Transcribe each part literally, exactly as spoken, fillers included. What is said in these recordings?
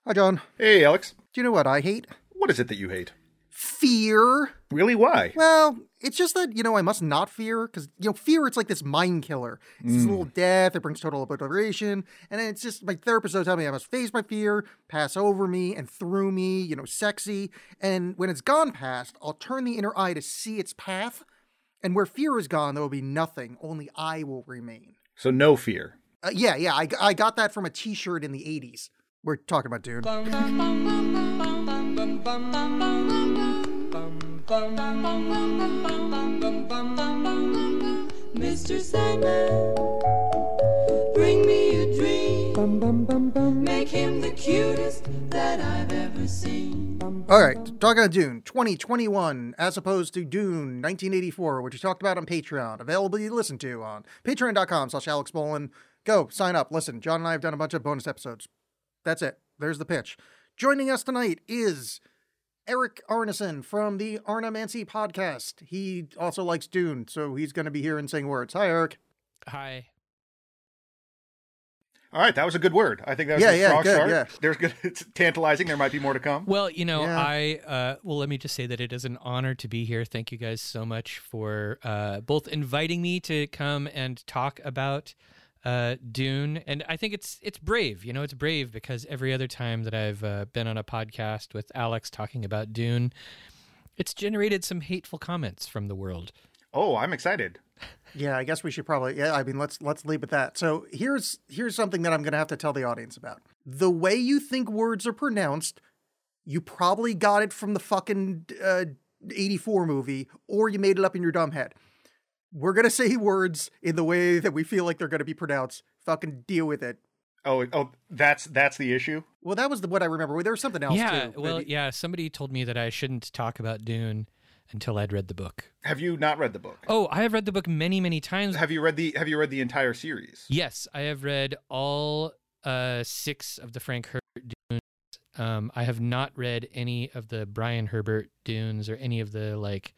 Hi, John. Hey, Alex. Do you know what I hate? What is it that you hate? Fear. Really? Why? Well, it's just that, you know, I must not fear, because, you know, fear, it's like this mind killer. It's this little death, it brings total obliteration, and it's just, my therapist will tell me I must face my fear, pass over me and through me, you know, sexy, and when it's gone past, I'll turn the inner eye to see its path, and where fear is gone, there will be nothing, only I will remain. So no fear. Uh, yeah, yeah, I, I got that from a t-shirt in the eighties. We're talking about Dune. Mister Sandman, bring me a dream. Make him the cutest that I've ever seen. All right, talking about Dune twenty twenty-one as opposed to Dune nineteen eighty-four, which we talked about on Patreon, available to listen to on patreon.com slash Alex Bolin. Go, sign up, listen. John and I have done a bunch of bonus episodes. That's it. There's the pitch. Joining us tonight is Eric Arneson from the Arnamancy podcast. He also likes Dune, so he's going to be here and saying words. Hi, Eric. Hi. All right, that was a good word. I think that was Yeah, a yeah, strong good, start. yeah. There's good. It's tantalizing. There might be more to come. Well, you know, Yeah. I, uh, well, let me just say that it is an honor to be here. Thank you guys so much for uh, both inviting me to come and talk about uh, Dune. And I think it's it's brave, you know, it's brave because every other time that I've uh, been on a podcast with Alex talking about Dune, it's generated some hateful comments from the world. Oh, I'm excited. Yeah, I guess we should probably, yeah, I mean, let's let's leave with that. So here's here's something that I'm going to have to tell the audience about. The way you think words are pronounced, you probably got it from the fucking uh, eighty-four movie, or you made it up in your dumb head. We're going to say words in the way that we feel like they're going to be pronounced. Fucking deal with it. Oh, oh, that's that's the issue. Well, that was the, what I remember. There was something else, Yeah, too. well, Maybe- yeah, somebody told me that I shouldn't talk about Dune until I'd read the book. Have you not read the book? Oh, I have read the book many, many times. Have you read the Have you read the entire series? Yes, I have read all uh, six of the Frank Herbert Dunes. Um, I have not read any of the Brian Herbert Dunes or any of the like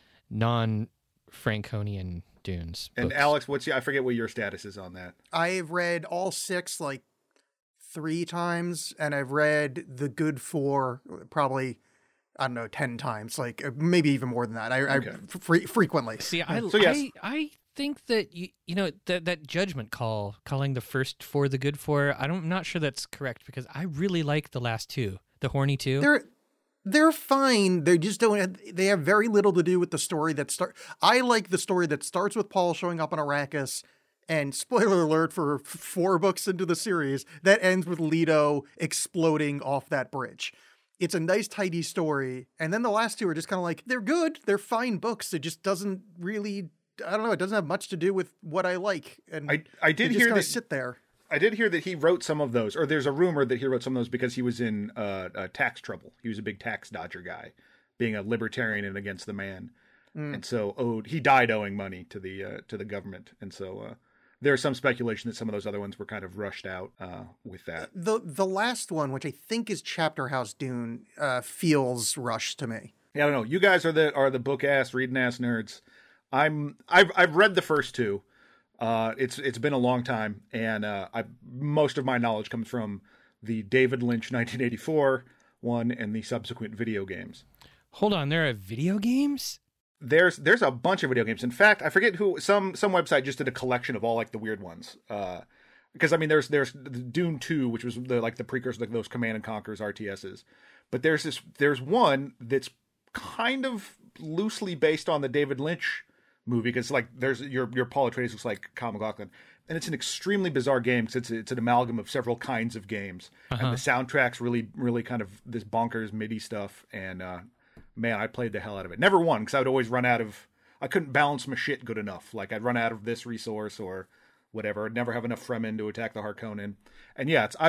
non-Franconian Dunes. And books. Alex, what's your, I forget what your status is on that. I've read all six like three times, and I've read The Good Four probably, I don't know, ten times, like uh, maybe even more than that. I, Okay. I fre- frequently. See, I, So, yes. I, I think that you, you know that that judgment call, calling the first four the good four. I don't, I'm not sure that's correct because I really like the last two, the horny two. They're they're fine. They just don't. Have, they have very little to do with the story that start. I like the story that starts with Paul showing up on Arrakis, and spoiler alert for f- four books into the series, that ends with Leto exploding off that bridge. It's a nice, tidy story, and then the last two are just kind of like, they're good, they're fine books. It just doesn't really, I don't know, it doesn't have much to do with what I like, and I I they did just hear kind that. of sit there. I did hear that he wrote some of those, or there's a rumor that he wrote some of those because he was in uh, uh, tax trouble. He was a big tax dodger guy, being a libertarian and against the man, Mm. and so owed he died owing money to the uh, to the government, and so uh, there's some speculation that some of those other ones were kind of rushed out uh, with that. The the last one, which I think is Chapter House Dune, uh, feels rushed to me. Yeah, I don't know. You guys are the are the book ass reading ass nerds. I'm I've I've read the first two. Uh, it's it's been a long time, and uh, I most of my knowledge comes from the David Lynch nineteen eighty-four one and the subsequent video games. Hold on, there are video games? There's there's a bunch of video games. In fact, I forget who some some website just did a collection of all like the weird ones. Uh, because I mean, there's there's Dune two, which was the like the precursor to those Command and Conquer's R T Ss. But there's this there's one that's kind of loosely based on the David Lynch movie, because like there's your your Paul Atreides looks like Kyle MacLachlan, and it's an extremely bizarre game because it's it's an amalgam of several kinds of games, Uh-huh. and the soundtrack's really really kind of this bonkers MIDI stuff, and uh, man, I played the hell out of it. Never won because I would always run out of I couldn't balance my shit good enough. Like I'd run out of this resource or whatever. I'd never have enough Fremen to attack the Harkonnen, and yeah, it's I'm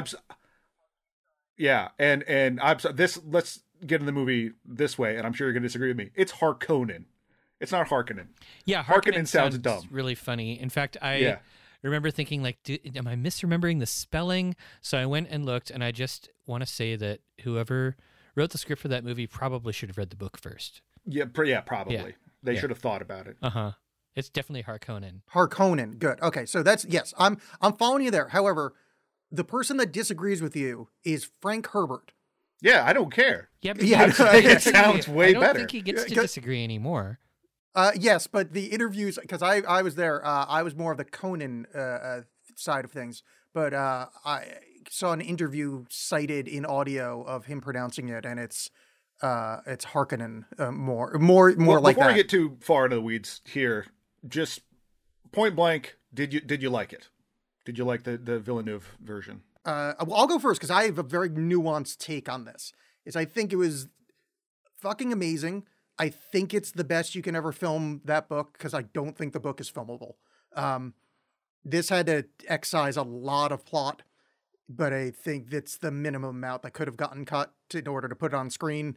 yeah, and and I'm this let's get in the movie this way, and I'm sure you're gonna disagree with me. It's Harkonnen. It's not Harkonnen. Yeah, Harkonnen Harkonnen sounds sounds dumb. really funny. In fact, I Yeah. remember thinking, like, do, am I misremembering the spelling? So I went and looked, and I just want to say that whoever wrote the script for that movie probably should have read the book first. Yeah, pr- yeah, probably. Yeah. They Yeah. should have thought about it. Uh huh. It's definitely Harkonnen. Harkonnen. Good. Okay, so that's yes. I'm I'm following you there. However, the person that disagrees with you is Frank Herbert. Yeah, I don't care. Yeah, but Yeah, I don't it think sounds he- way I don't better. think he gets to Yeah, 'cause- disagree anymore. Uh, yes, but the interviews, because I, I was there, uh, I was more of the Conan uh, uh, side of things, but uh, I saw an interview cited in audio of him pronouncing it, and it's uh, it's Harkonnen uh, more, more, more Well, like before that. we get too far into the weeds here, just point blank, did you did you like it? Did you like the, the Villeneuve version? Uh, well, I'll go first because I have a very nuanced take on this. Is I think it was fucking amazing. I think it's the best you can ever film that book because I don't think the book is filmable. Um, this had to excise a lot of plot, but I think that's the minimum amount that could have gotten cut to, in order to put it on screen.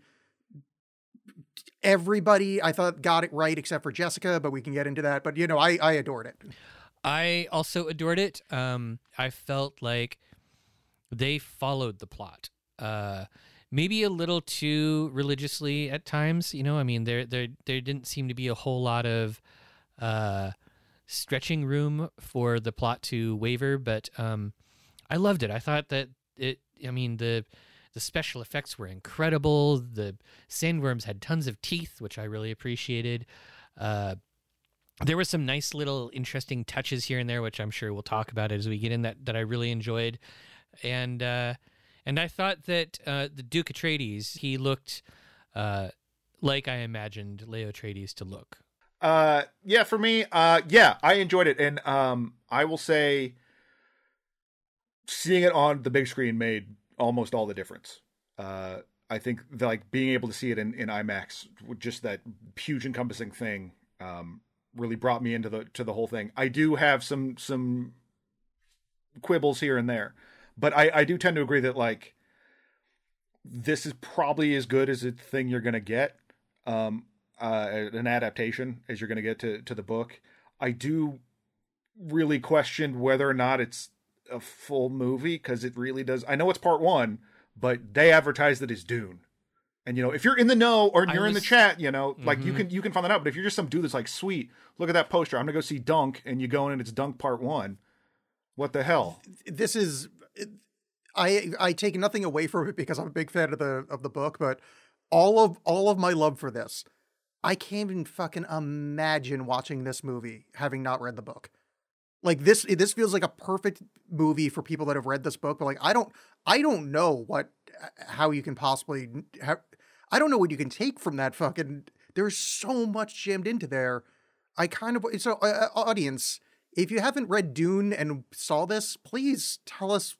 Everybody, I thought, got it right except for Jessica, but we can get into that. But, you know, I, I adored it. I also adored it. Um, I felt like they followed the plot. Uh, maybe a little too religiously at times. You know, I mean, there there there didn't seem to be a whole lot of uh, stretching room for the plot to waver. But um, I loved it. I thought that it. I mean, the the special effects were incredible. The sandworms had tons of teeth, which I really appreciated. Uh, there were some nice little interesting touches here and there, which I'm sure we'll talk about as we get in, that that I really enjoyed. And uh, and I thought that uh, the Duke Atreides, he looked uh, like I imagined Leo Atreides to look. Uh, yeah, for me, uh, yeah, I enjoyed it, and um, I will say, seeing it on the big screen made almost all the difference. Uh, I think the, like being able to see it in, in IMAX, with just that huge encompassing thing, um, really brought me into the to the whole thing. I do have some some quibbles here and there, but I, I do tend to agree that like this is probably as good as a thing you're gonna get. Um, Uh, an adaptation as you're going to get to, to the book. I do really question whether or not it's a full movie, because it really does. I know it's part one, but they advertised it as Dune. And, you know, if you're in the know or I you're in the was- chat, you know, like you Mhm. can you can find that out. But if you're just some dude that's like, sweet, look at that poster, I'm going to go see Dunk, and you go in and it's Dunk part one. What the hell? This is, I I take nothing away from it because I'm a big fan of the of the book, but all of all of my love for this, I can't even fucking imagine watching this movie having not read the book. Like this, this feels like a perfect movie for people that have read this book. But like, I don't, I don't know what, how you can possibly, how, I don't know what you can take from that fucking. There's so much jammed into there. I kind of so uh, audience, if you haven't read Dune and saw this, please tell us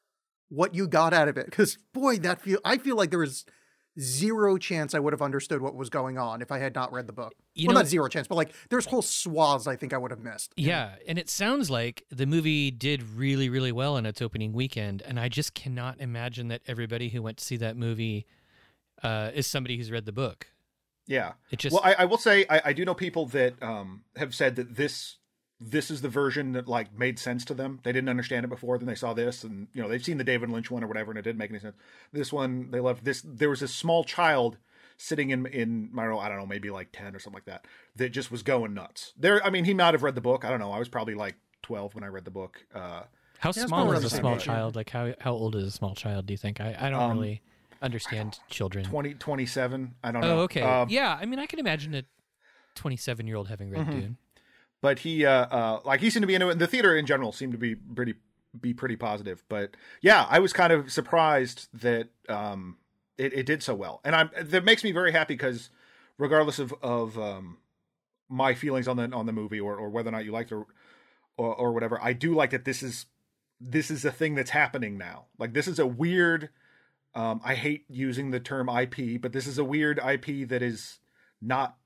what you got out of it. Because boy, that feel I feel like there was zero chance I would have understood what was going on if I had not read the book. You well, know- not zero chance, but like there's whole swaths I think I would have missed. Yeah, and it sounds like the movie did really, really well in its opening weekend, and I just cannot imagine that everybody who went to see that movie uh, is somebody who's read the book. Yeah. It just Well, I, I will say I, I do know people that um, have said that this this is the version that like made sense to them. They didn't understand it before, then they saw this, and you know they've seen the David Lynch one or whatever, and it didn't make any sense. This one they loved. This there was a small child sitting in in I don't know I don't know maybe like ten or something like that that just was going nuts. There, I mean, he might have read the book. I don't know. I was probably like twelve when I read the book. Uh, how it's small probably is a around the small same age, yeah. child? Like how how old is a small child? Do you think? I I don't Um, really understand children. twenty, twenty-seven I don't Oh, know. okay. Um, Yeah, I mean, I can imagine a twenty-seven year old having read Mhm. Dune. But he, uh, uh, like he seemed to be into it. And the theater in general seemed to be pretty, be pretty positive. But yeah, I was kind of surprised that um, it, it did so well, and I'm that makes me very happy because regardless of of um, my feelings on the on the movie or, or whether or not you liked it or, or or whatever, I do like that this is this is a thing that's happening now. Like this is a weird. Um, I hate using the term I P, but this is a weird I P that is not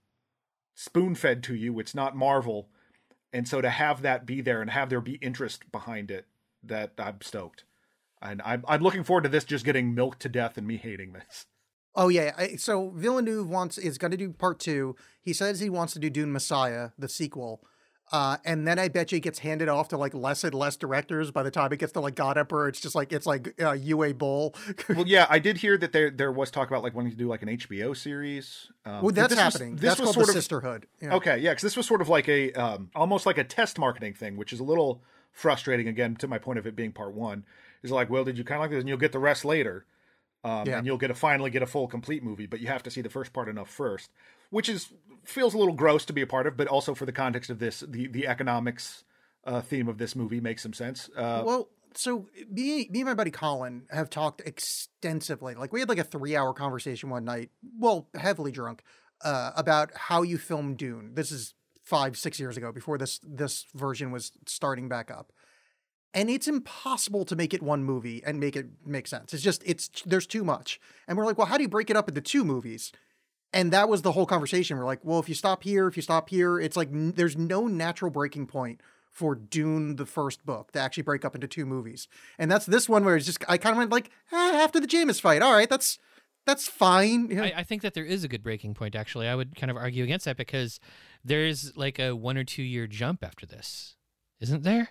spoon fed to you. It's not Marvel. And so to have that be there and have there be interest behind it, that I'm stoked. And I'm, I'm looking forward to this just getting milked to death and me hating this. Oh yeah. I, so Villeneuve wants is going to do part two. He says he wants to do Dune Messiah, the sequel. Uh, and then I bet you it gets handed off to like less and less directors. By the time it gets to like God Emperor, it's just like it's like uh, Yue Bull. Well, yeah, I did hear that there there was talk about like wanting to do like an H B O series. Um, well, that's this was- happening. this that's was called sort the of Sisterhood. Yeah. okay, yeah, because this was sort of like a um, almost like a test marketing thing, which is a little frustrating. Again, to my point of it being part one, Is like, well, did you kind of like this? And you'll get the rest later. Um, Yeah. And you'll get a finally get a full complete movie, but you have to see the first part enough first, which is feels a little gross to be a part of, but also for the context of this, the, the economics uh, theme of this movie makes some sense. Uh, Well, so me, me and my buddy Colin have talked extensively. Like we had like a three hour conversation one night, well, heavily drunk, uh, about how you film Dune. This is five, six years ago before this, this version was starting back up. And it's impossible to make it one movie and make it make sense. It's just, it's, there's too much. And we're like, well, how do you break it up into two movies? And that was the whole conversation. We're like, well, if you stop here, if you stop here, it's like, n- there's no natural breaking point for Dune, the first book, to actually break up into two movies. And that's this one where it's just, I kind of went like, ah, after the Jameis fight. All right, that's, that's fine. You know? I, I think that there is a good breaking point, actually. I would kind of argue against that because there's like a one or two year jump after this, isn't there?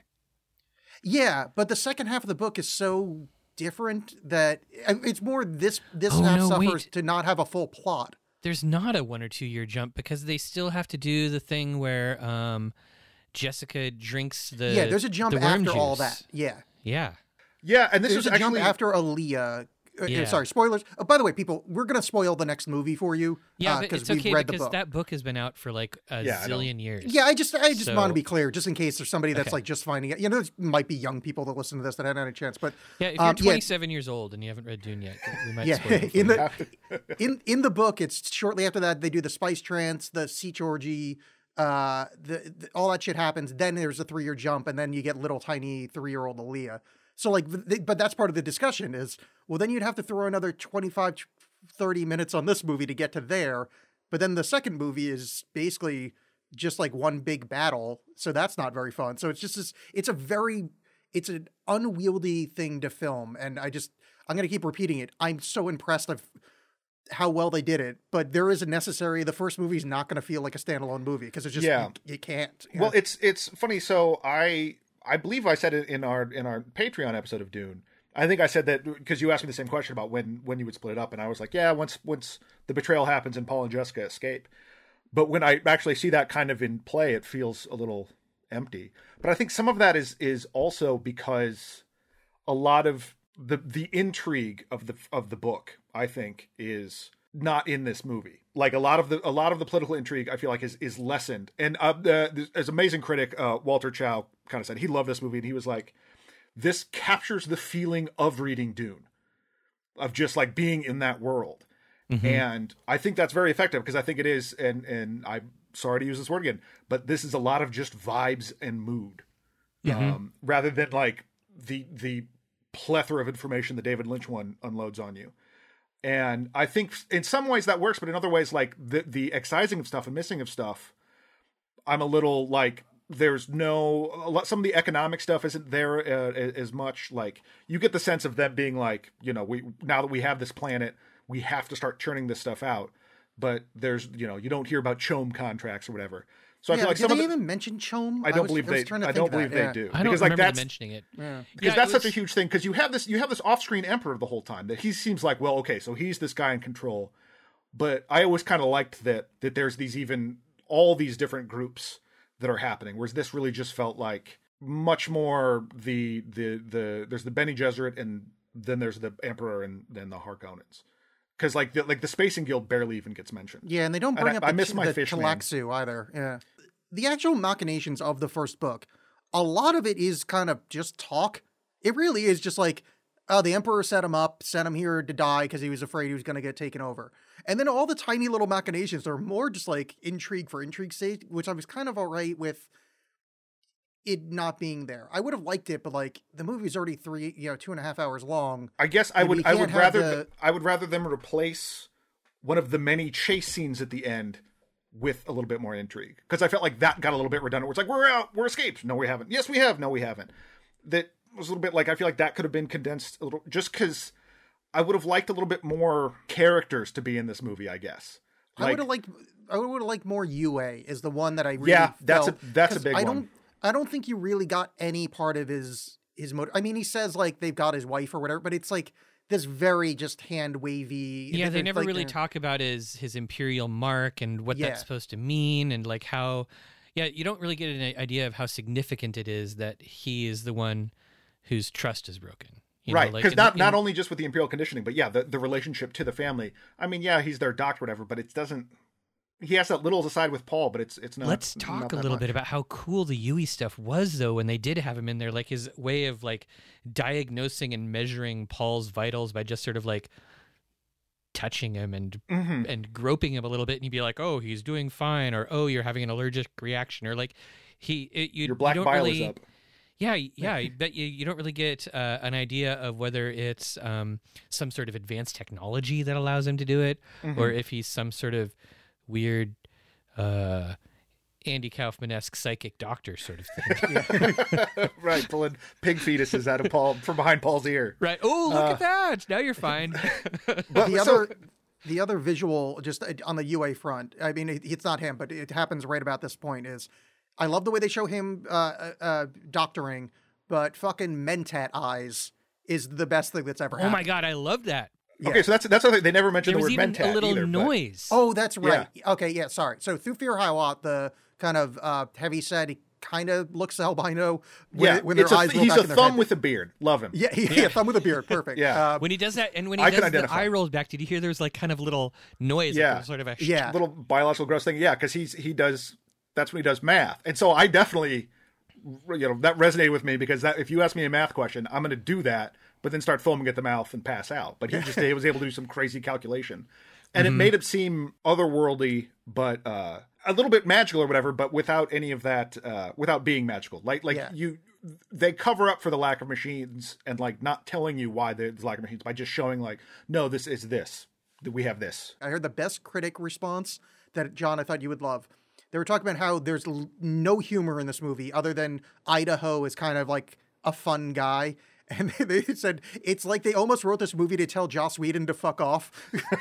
Yeah, but the second half of the book is so different that it's more this, this Oh, half no, suffers wait. to not have a full plot. There's not a one or two year jump because they still have to do the thing where um, Jessica drinks the Yeah, there's a jump the worm after all juice. that. Yeah. Yeah. yeah, and this There's was a jump actually after Aaliyah. Uh, Yeah. Sorry, spoilers. Oh, by the way, people, we're going to spoil the next movie for you. Yeah, uh, but it's we've okay read the because book. that book has been out for like a Yeah, I know. zillion years. Yeah, I just I just So- want to be clear, just in case there's somebody that's Okay. like just finding it. You know, there might be young people that listen to this that hadn't had a chance. But Yeah, if you're um, yeah, twenty-seven years old and you haven't read Dune yet, we might yeah, spoil it for in you. the in in the book, it's shortly after that they do the spice trance, the Siege orgy, uh, the, the all that shit happens. Then there's a three year jump, and then you get little tiny three year old Aaliyah. So like, th- but that's part of the discussion is, well, then you'd have to throw another twenty-five, thirty minutes on this movie to get to there. But then the second movie is basically just like one big battle. So that's not very fun. So it's just this, it's a very, it's an unwieldy thing to film. And I just, I'm going to keep repeating it. I'm so impressed of how well they did it, but there is a necessary, the first movie is not going to feel like a standalone movie because it's just, Yeah. you, you can't. Well, it's it's funny. So I I believe I said it in our in our Patreon episode of Dune. I think I said that because you asked me the same question about when when you would split it up, and I was like, yeah, once once the betrayal happens and Paul and Jessica escape. But when I actually see that kind of in play, it feels a little empty. But I think some of that is is also because a lot of the the intrigue of the of the book, I think, is not in this movie. Like a lot of the a lot of the political intrigue, I feel like is is lessened. And uh, the, as amazing critic uh, Walter Chow kind of said, he loved this movie, and he was like, "This captures the feeling of reading Dune, of just like being in that world." Mm-hmm. And I think that's very effective because I think it is, and and I'm sorry to use this word again, but this is a lot of just vibes and mood, Mm-hmm. um, rather than like the the plethora of information the David Lynch one unloads on you. And I think in some ways that works, but in other ways, like the the excising of stuff and missing of stuff, I'm a little like there's no a lot, some of the economic stuff isn't there uh, as much. Like you get the sense of them being like, you know, we now that we have this planet, we have to start churning this stuff out. But there's, you know, you don't hear about CHOAM contracts or whatever. So I yeah, feel like did some they of the, even mention CHOAM? I don't was- believe I was they. trying to I think don't of believe that, they yeah. do I don't because like remember that's them mentioning it. Yeah. because Yeah, that's it such a was- huge thing. Because you have this, you have this off-screen emperor the whole time that he seems like, well, okay, so he's this guy in control. But I always kind of liked that that there's these even all these different groups that are happening, whereas this really just felt like much more the the the there's the Bene Gesserit and then there's the emperor and then the Harkonnens. Because like the, like the Spacing Guild barely even gets mentioned. Yeah, and they don't And bring I- up I the, miss Ch- my the fish man. Chalaxu either. Yeah. The actual machinations of the first book, a lot of it is kind of just talk. It really is just like, oh, the Emperor set him up, sent him here to die because he was afraid he was going to get taken over. And then all the tiny little machinations are more just like intrigue for intrigue's sake, which I was kind of all right with it not being there. I would have liked it, but like the movie's already three, you know, two and a half hours long. I guess I Maybe would you I can't would have rather the- I would rather them replace one of the many chase scenes at the end with a little bit more intrigue, because I felt like that got a little bit redundant. Where it's like we're out, we're escaped. No, we haven't. Yes, we have. No, we haven't. That was a little bit like I feel like that could have been condensed a little, just because I would have liked a little bit more characters to be in this movie. I guess. I Like, would have liked. I would have liked more Yue is the one that I really Yeah, that's a- felt- that's a 'cause big I one. don't. I don't think you really got any part of his his motive. I mean, he says like they've got his wife or whatever, but it's like this very just hand wavy. Yeah, they it's never like, really uh, talk about his his imperial mark and what Yeah. that's supposed to mean and like how yeah, you don't really get an idea of how significant it is that he is the one whose trust is broken. You know, right, like, because in- not in- not only just with the Imperial conditioning, but yeah, the, the relationship to the family. I mean, yeah, he's their doctor, whatever, but it doesn't. He has that little aside with Paul, but it's it's not. Let's not talk a that little much. bit about how cool the Yui stuff was, though, when they did have him in there. Like his way of like diagnosing and measuring Paul's vitals by just sort of like touching him and Mhm. and groping him a little bit, and he'd be like, "Oh, he's doing fine," or "Oh, you're having an allergic reaction," or like he it, you, Your black you don't bile really, is up. Yeah, yeah, I bet you you don't really get uh, an idea of whether it's um, some sort of advanced technology that allows him to do it, Mm-hmm. or if he's some sort of weird uh, Andy Kaufman-esque psychic doctor sort of thing. Right, pulling pig fetuses out of Paul from behind Paul's ear. Right? Oh, look Uh, at that! Now you're fine. But the so- other the other visual just uh, on the U A front, I mean it, it's not him, but it happens right about this point, is I love the way they show him uh, uh, uh doctoring, but fucking Mentat eyes is the best thing that's ever Oh happened. my god, I love that. Yeah. Okay, so that's that's the thing. They never mentioned There the was word even mentat a little either, but- noise. Oh, that's right. Okay, yeah, sorry. So through Fear Hiawat, the kind of uh heavy set, he kind of looks albino when, Yeah, when their it's a, eyes roll he's back a in their thumb head. with a beard. Love him. Yeah, yeah, yeah, thumb with a beard. Perfect. Yeah. Uh, When he does that, and when he I can does the identify. eye rolls back, did you hear there was like kind of little noise? Yeah. Like sort of a sh- yeah. Little biological gross thing. Yeah, because he's he does. That's when he does math, and so I definitely, you know, that resonated with me because that if you ask me a math question, I'm going to do that, but then start foaming at the mouth and pass out. But he just he was able to do some crazy calculation, and it made it seem otherworldly, but uh, a little bit magical or whatever, but without any of that, uh, without being magical. Like like Yeah. you, they cover up for the lack of machines and like not telling you why there's lack of machines by just showing like, no, this is this. We have this. I heard the best critic response that, John, I thought you would love. They were talking about how there's l- no humor in this movie other than Idaho is kind of like a fun guy. And they said it's like they almost wrote this movie to tell Joss Whedon to fuck off.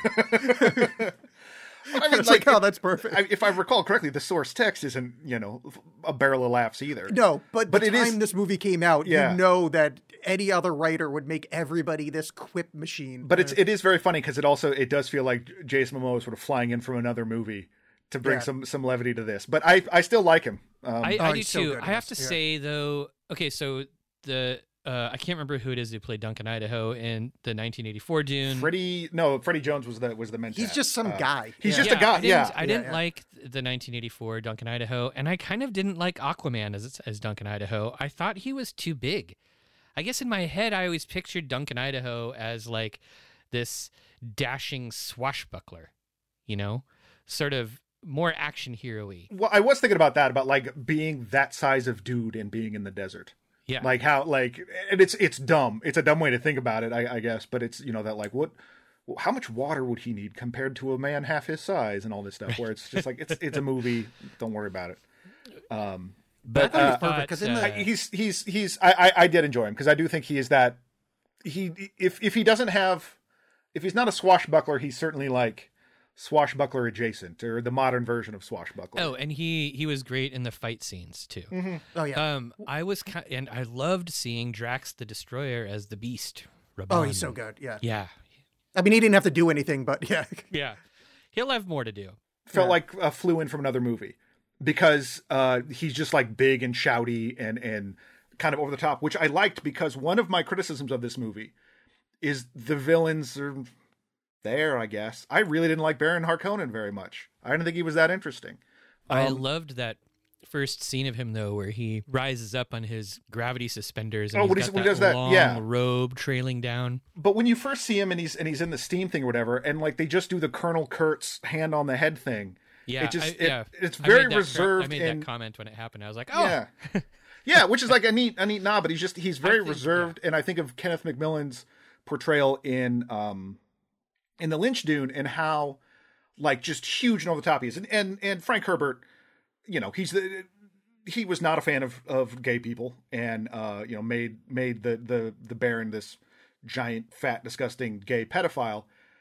I mean, It's like, oh, that's perfect. I, if I recall correctly, the source text isn't, you know, a barrel of laughs either. No, but, But the it is- time this movie came out, Yeah. you know that any other writer would make everybody this quip machine. But it's it is very funny because it also it does feel like Jason Momoa is sort of flying in from another movie to bring Yeah. some some levity to this. But I I still like him. Um, I, Oh, I do he's so too. good in I have to this, yeah. say though, okay, so the uh, I can't remember who it is who played Duncan Idaho in the nineteen eighty-four Dune. Freddie no Freddie Jones was the was the mentat. He's just some Uh, guy. He's Yeah. just a I guy. didn't, Yeah, I didn't yeah. like the nineteen eighty-four Duncan Idaho, and I kind of didn't like Aquaman as as Duncan Idaho. I thought he was too big. I guess in my head, I always pictured Duncan Idaho as like this dashing swashbuckler, you know, sort of more action hero-y. Well, I was thinking about that about like being that size of dude and being in the desert. Yeah, Like how like and it's it's dumb. It's a dumb way to think about it, I, I guess. But it's you know that like what. How much water would he need compared to a man half his size and all this stuff? Where it's just like it's it's a movie. Don't worry about it. Um, but I thought he was I perfect, 'cause in thought, the- uh, he's he's he's I, I I did enjoy him because I do think he is that he if if he doesn't have if he's not a swashbuckler, he's certainly like swashbuckler adjacent or the modern version of swashbuckler. oh, and he he was great in the fight scenes too. Oh, yeah. Um, I was ki- and I loved seeing Drax the Destroyer as the Beast. oh, he's Raban. so good. Yeah. Yeah, I mean, he didn't have to do anything, but yeah. yeah, he'll have more to do. Felt Yeah. like uh, flew in from another movie because uh, he's just like big and shouty and and kind of over the top, which I liked because one of my criticisms of this movie is the villains are there. I guess I really didn't like Baron Harkonnen very much. I didn't think he was that interesting. I Um, loved that first scene of him though, where he rises up on his gravity suspenders and Oh, he's when got he's- when that he does that, long yeah. robe trailing down. But when you first see him and he's and he's in the steam thing or whatever, and like they just do the Colonel Kurtz hand on the head thing. Yeah, it just I, it- yeah. it's I very made that cor- reserved. I made and, that comment when it happened. I was like, oh, Yeah, yeah, which is like a neat a neat nod, but he's just he's very think- reserved. And I think of Kenneth McMillan's portrayal in um in the Lynch Dune and how like just huge and over the top he is, and and, and Frank Herbert, you know, he's the. He was not a fan of, of gay people, and uh, you know made made the the the Baron this giant, fat, disgusting gay pedophile.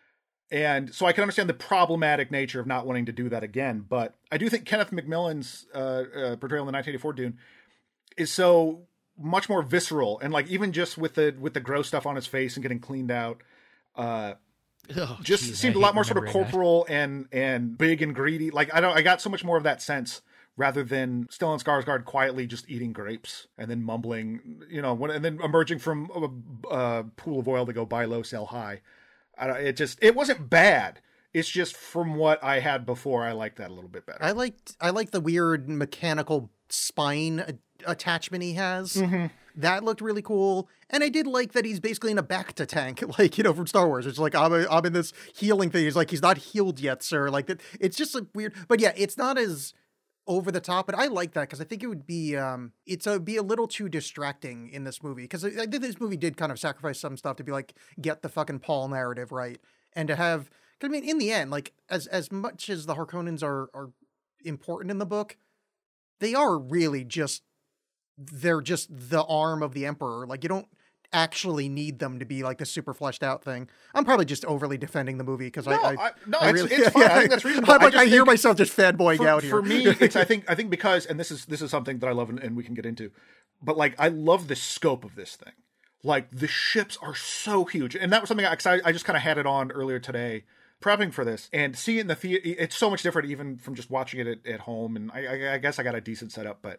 And so I can understand the problematic nature of not wanting to do that again. But I do think Kenneth McMillan's uh, uh, portrayal in the nineteen eighty-four Dune is so much more visceral, and like even just with the with the gross stuff on his face and getting cleaned out, uh, Oh, just geez, seemed I a lot hate more sort of remembering that. corporal and and big and greedy. Like I don't, I got so much more of that sense rather than Stellan Skarsgård quietly just eating grapes and then mumbling, you know, when, and then emerging from a, a pool of oil to go buy low, sell high. I don't, it just, it wasn't bad. It's just from what I had before, I liked that a little bit better. I liked, I like the weird mechanical spine a- attachment he has. Mm-hmm. That looked really cool. And I did like that he's basically in a Bacta tank, like, you know, from Star Wars. It's like, I'm, a, I'm in this healing thing. He's like, he's not healed yet, sir. Like, that. It's just like weird. But yeah, it's not as over the top, but I like that because I think it would be, um, it's a, be a little too distracting in this movie. Because I, I think this movie did kind of sacrifice some stuff to be like, get the fucking Paul narrative right. And to have, because I mean, in the end, like, as, as much as the Harkonnens are, are important in the book, they are really just, they're just the arm of the Emperor. Like, you don't actually need them to be like the super fleshed out thing. I'm probably just overly defending the movie because No, I, I, I- no, I it's- really, it's fine. I think that's reasonable. I'm I like, just I, hear think myself just fanboying for, out here. for me, it's I think I think because, and this is this is something that I love and, and we can get into, but like I love the scope of this thing. Like the ships are so huge, and that was something I, 'cause I, I just kind of had it on earlier today, prepping for this, and seeing it in the theater. It's so much different even from just watching it at, at home. And I, I, I guess I got a decent setup, but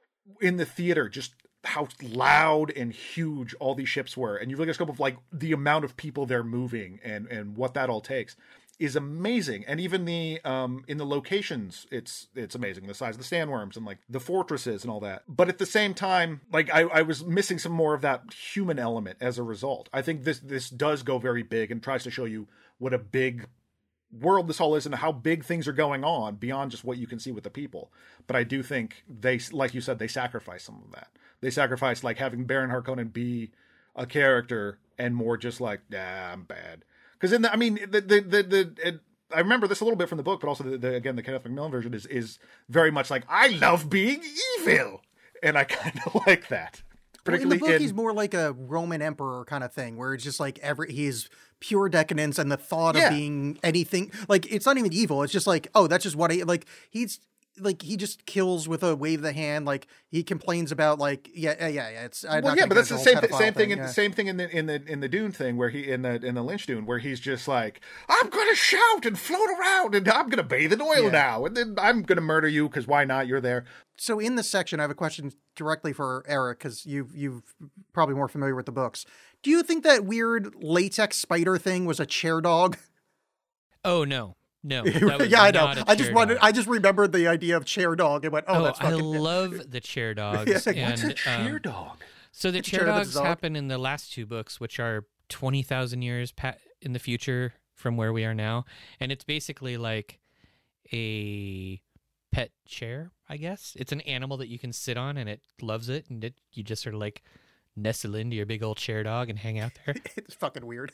in the theater, just how loud and huge all these ships were, and you look at a scope of like the amount of people they're moving and and what that all takes is amazing. And even the um in the locations, it's it's amazing, the size of the sandworms and like the fortresses and all that. But at the same time, like I, I was missing some more of that human element as a result. I think this this does go very big and tries to show you what a big world this all is and how big things are going on beyond just what you can see with the people. But I do think they, like you said, they sacrifice some of that. They sacrifice like having Baron Harkonnen be a character and more just like, yeah, I'm bad. Because in the, I mean, the the the, the it, I remember this a little bit from the book, but also the, the again the Kenneth McMillan version is is very much like, I love being evil, and I kind of like that. Well, in the book, in, he's more like a Roman emperor kind of thing, where it's just like every he's pure decadence, and the thought Yeah. of being anything like it's not even evil. It's just like, oh, that's just what I like. He's like he just kills with a wave of the hand. Like he complains about like yeah yeah yeah. yeah it's I'm well, not yeah, gonna but get that's into the whole same th- pedophile same thing. In, yeah. Same thing in the in the in the Dune thing, where he in the in the Lynch Dune, where he's just like, I'm gonna shout and float around, and I'm gonna bathe in oil Yeah. now, and then I'm gonna murder you because why not? You're there. So in this section, I have a question directly for Eric because you've you've probably more familiar with the books. Do you think that weird latex spider thing was a chair dog? Oh no, no. That was yeah, I know. not a I just chair wanted. dog. I just remembered the idea of chair dog and went, "Oh, Oh, that's I fucking." love the chair dogs. Yeah, and, What's a chair um, dog? So the It's a chair chair that's a dogs dog. happen in the last two books, which are twenty thousand years pa- in the future from where we are now, and it's basically like a pet chair, I guess. It's an animal that you can sit on, and it loves it, and it you just sort of like nestle into your big old chair dog and hang out there. It's fucking weird.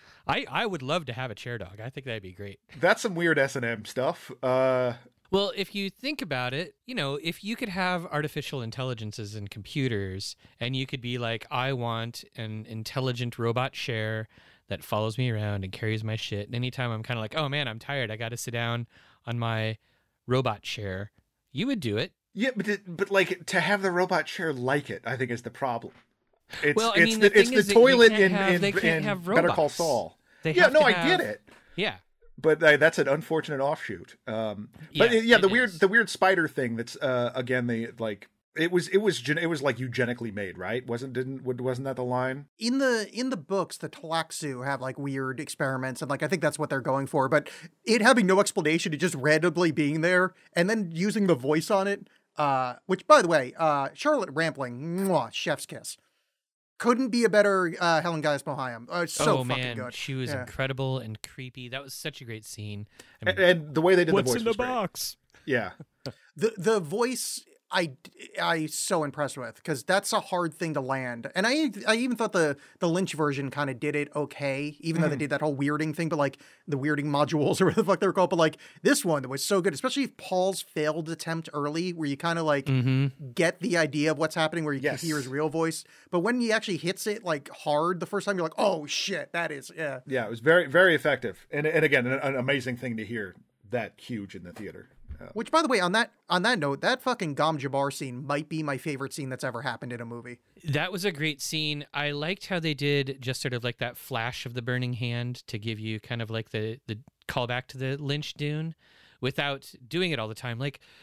I I would love to have a chair dog. I think that'd be great. That's some weird S and M stuff. Uh, Well, if you think about it, you know, if you could have artificial intelligences and computers, and you could be like, I want an intelligent robot chair that follows me around and carries my shit. And anytime I'm kind of like, oh man, I'm tired, I got to sit down on my robot chair, you would do it. yeah, but it, but like to have the robot chair like it, I think is the problem. It's Well, I it's mean, the, the it's thing the is that you toilet can't in have- in, they can't in have Better Call robots. Saul. They yeah, have no, to I have- get it. Yeah. But uh, that's an unfortunate offshoot. Um, but Yeah, yeah, yeah the it weird is. the weird spider thing. That's uh, again the like it was it was gen- it was like eugenically made, right? Wasn't didn't wasn't that the line? In the in the books, the Tlaxu have like weird experiments, and like I think that's what they're going for. But it having no explanation, it just randomly being there, and then using the voice on it. Uh, which, by the way, uh, Charlotte Rampling, mwah, chef's kiss. Couldn't be a better uh, Helen Gaius Mohayam. Uh, so oh fucking man, good. she was Yeah. incredible and creepy. That was such a great scene. I And, mean, and the way they did what's the voice in the was great. box? Yeah, The the voice I I so impressed with because that's a hard thing to land. And I I even thought the the Lynch version kind of did it okay, even though they did that whole weirding thing, but like the weirding modules or whatever the fuck they were called. But like this one was so good, especially Paul's failed attempt early, where you kind of like Mm-hmm. get the idea of what's happening, where you Yes. can hear his real voice. But when he actually hits it like hard the first time, you're like, oh shit, that is yeah. yeah, it was very very effective. And and again, an, an amazing thing to hear that huge in the theater. Uh, Which, by the way, on that on that note, that fucking Gom Jabbar scene might be my favorite scene that's ever happened in a movie. That was a great scene. I liked how they did just sort of like that flash of the burning hand to give you kind of like the the callback to the Lynch Dune without doing it all the time. Like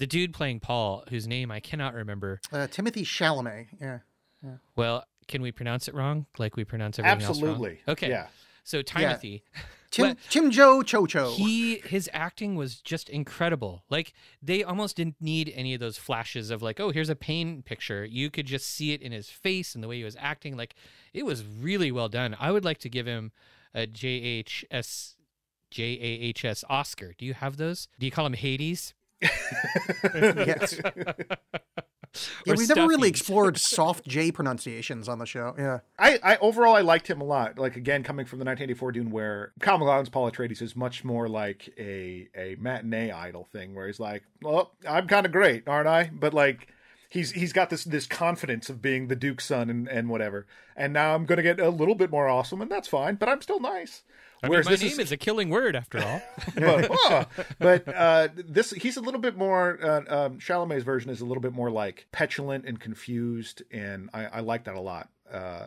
the dude playing Paul, whose name I cannot remember. Uh, Timothy Chalamet. Yeah. Well, can we pronounce it wrong? Like we pronounce everything Absolutely. else wrong? Okay. Yeah. So Timothy. Tim Well, Tim Joe Chocho. He his acting was just incredible. Like they almost didn't need any of those flashes of like, oh, here's a pain picture. You could just see it in his face and the way he was acting. Like it was really well done. I would like to give him a J H S J A H S Oscar. Do you have those? Do you call him Hades? Yes. Yeah, Or we've never really Stuffies? explored soft J pronunciations on the show. Yeah. I, I overall I liked him a lot. Like again, coming from the nineteen eighty-four Dune, where Kyle MacLachlan's Paul Atreides is much more like a a matinee idol thing, where he's like, "Well, I'm kind of great, aren't I?" But like, he's he's got this this confidence of being the Duke's son and and whatever. And now I'm gonna get a little bit more awesome, and that's fine. But I'm still nice. I mean, Whereas my this name is, is... a killing word after all. but, oh, but uh, this he's a little bit more. Uh, um, Chalamet's version is a little bit more like petulant and confused, and I, I like that a lot. Uh,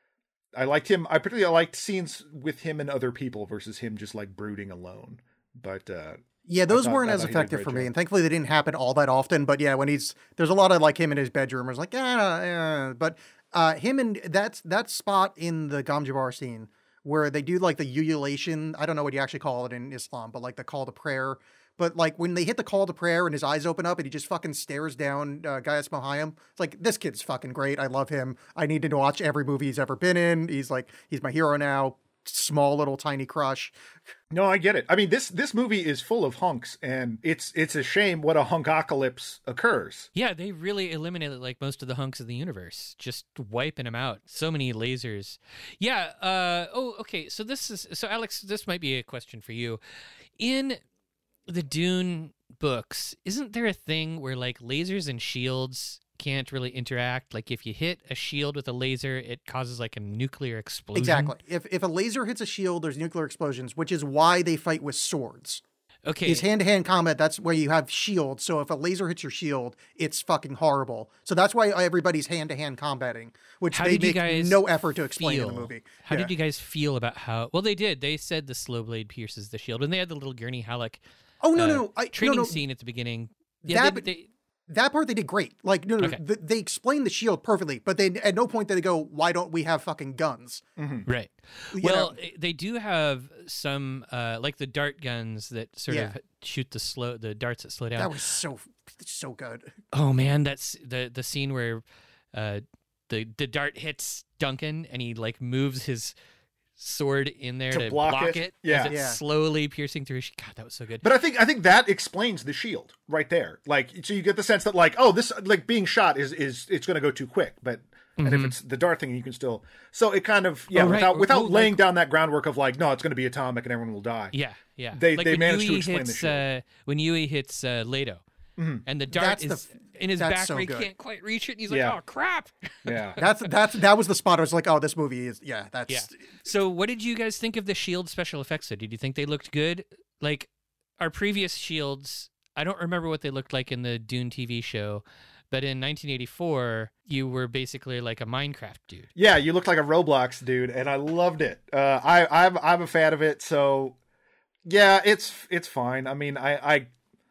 I liked him. I particularly liked scenes with him and other people versus him just like brooding alone. But uh, Yeah, those thought- weren't I as thought he did a effective great for me, job. and thankfully they didn't happen all that often. But yeah, when he's there's a lot of like him in his bedroom, I was like, yeah, yeah. But uh, him and that's that spot in the Gom Jabbar scene where they do like the ululation. I don't know what you actually call it in Islam, but like the call to prayer. But like when they hit the call to prayer and his eyes open up and he just fucking stares down uh, Gaius Mohiam, it's like, this kid's fucking great. I love him. I need to watch every movie he's ever been in. He's like, he's my hero now. Small little tiny crush. no, I get it. I mean, this this movie is full of hunks, and it's it's a shame what a hunkocalypse occurs. Yeah, they really eliminated like most of the hunks of the universe, just wiping them out. So many lasers. Yeah. Uh, oh, okay. So this is so Alex. This might be a question for you. In the Dune books, isn't there a thing where like lasers and shields can't really interact? Like if you hit a shield with a laser, it causes like a nuclear explosion. Exactly. If if a laser hits a shield, there's nuclear explosions, which is why they fight with swords. Okay. Is hand-to-hand combat, that's where you have shields. So if a laser hits your shield, it's fucking horrible. So that's why everybody's hand-to-hand combating, which How they did you make guys no effort to explain in the feel? movie. How Yeah. did you guys feel about how? Well, they did. They said the slow blade pierces the shield, and they had the little Gurney Halleck Oh, no, uh, no, no. I, training no, no. scene at the beginning. Yeah, That- they, they, That part they did great. Like, no, no, Okay. th- they explained the shield perfectly, but they at no point did they go, why don't we have fucking guns? right. You Well, know? eh, they do have some, uh, like the dart guns that sort Yeah. of shoot the slow, the darts that slow down. That was so, so good. Oh man, that's the the scene where uh, the the dart hits Duncan and he like moves his sword in there To to, block block, it? it, Yeah. as it's Yeah. slowly piercing through his. God, that was so good. But I think I think that explains the shield right there. Like, so you get the sense that like, oh, this like being shot is is it's going to go too quick. But and if it's the dart thing, you can still. So it kind of yeah, Oh, right. without without Well, laying like- down that groundwork of like, no, it's going to be atomic and everyone will die. Yeah, yeah. They- like they when managed to Yui explain the hits, shield. Uh, when Yui hits uh, Leto, and the dart That's the is f- in his that's back so where he good. can't quite reach it, and he's Yeah. like, "Oh crap!" Yeah. That's that's that was the spot. I was like, oh, this movie is yeah. That's Yeah. So, what did you guys think of the shield special effects? Though? Did you think they looked good? Like our previous shields, I don't remember what they looked like in the Dune T V show, but in nineteen eighty-four, you were basically like a Minecraft dude. Yeah, you looked like a Roblox dude, and I loved it. Uh, I, I'm I'm a fan of it, so yeah, it's it's fine. I mean, I I,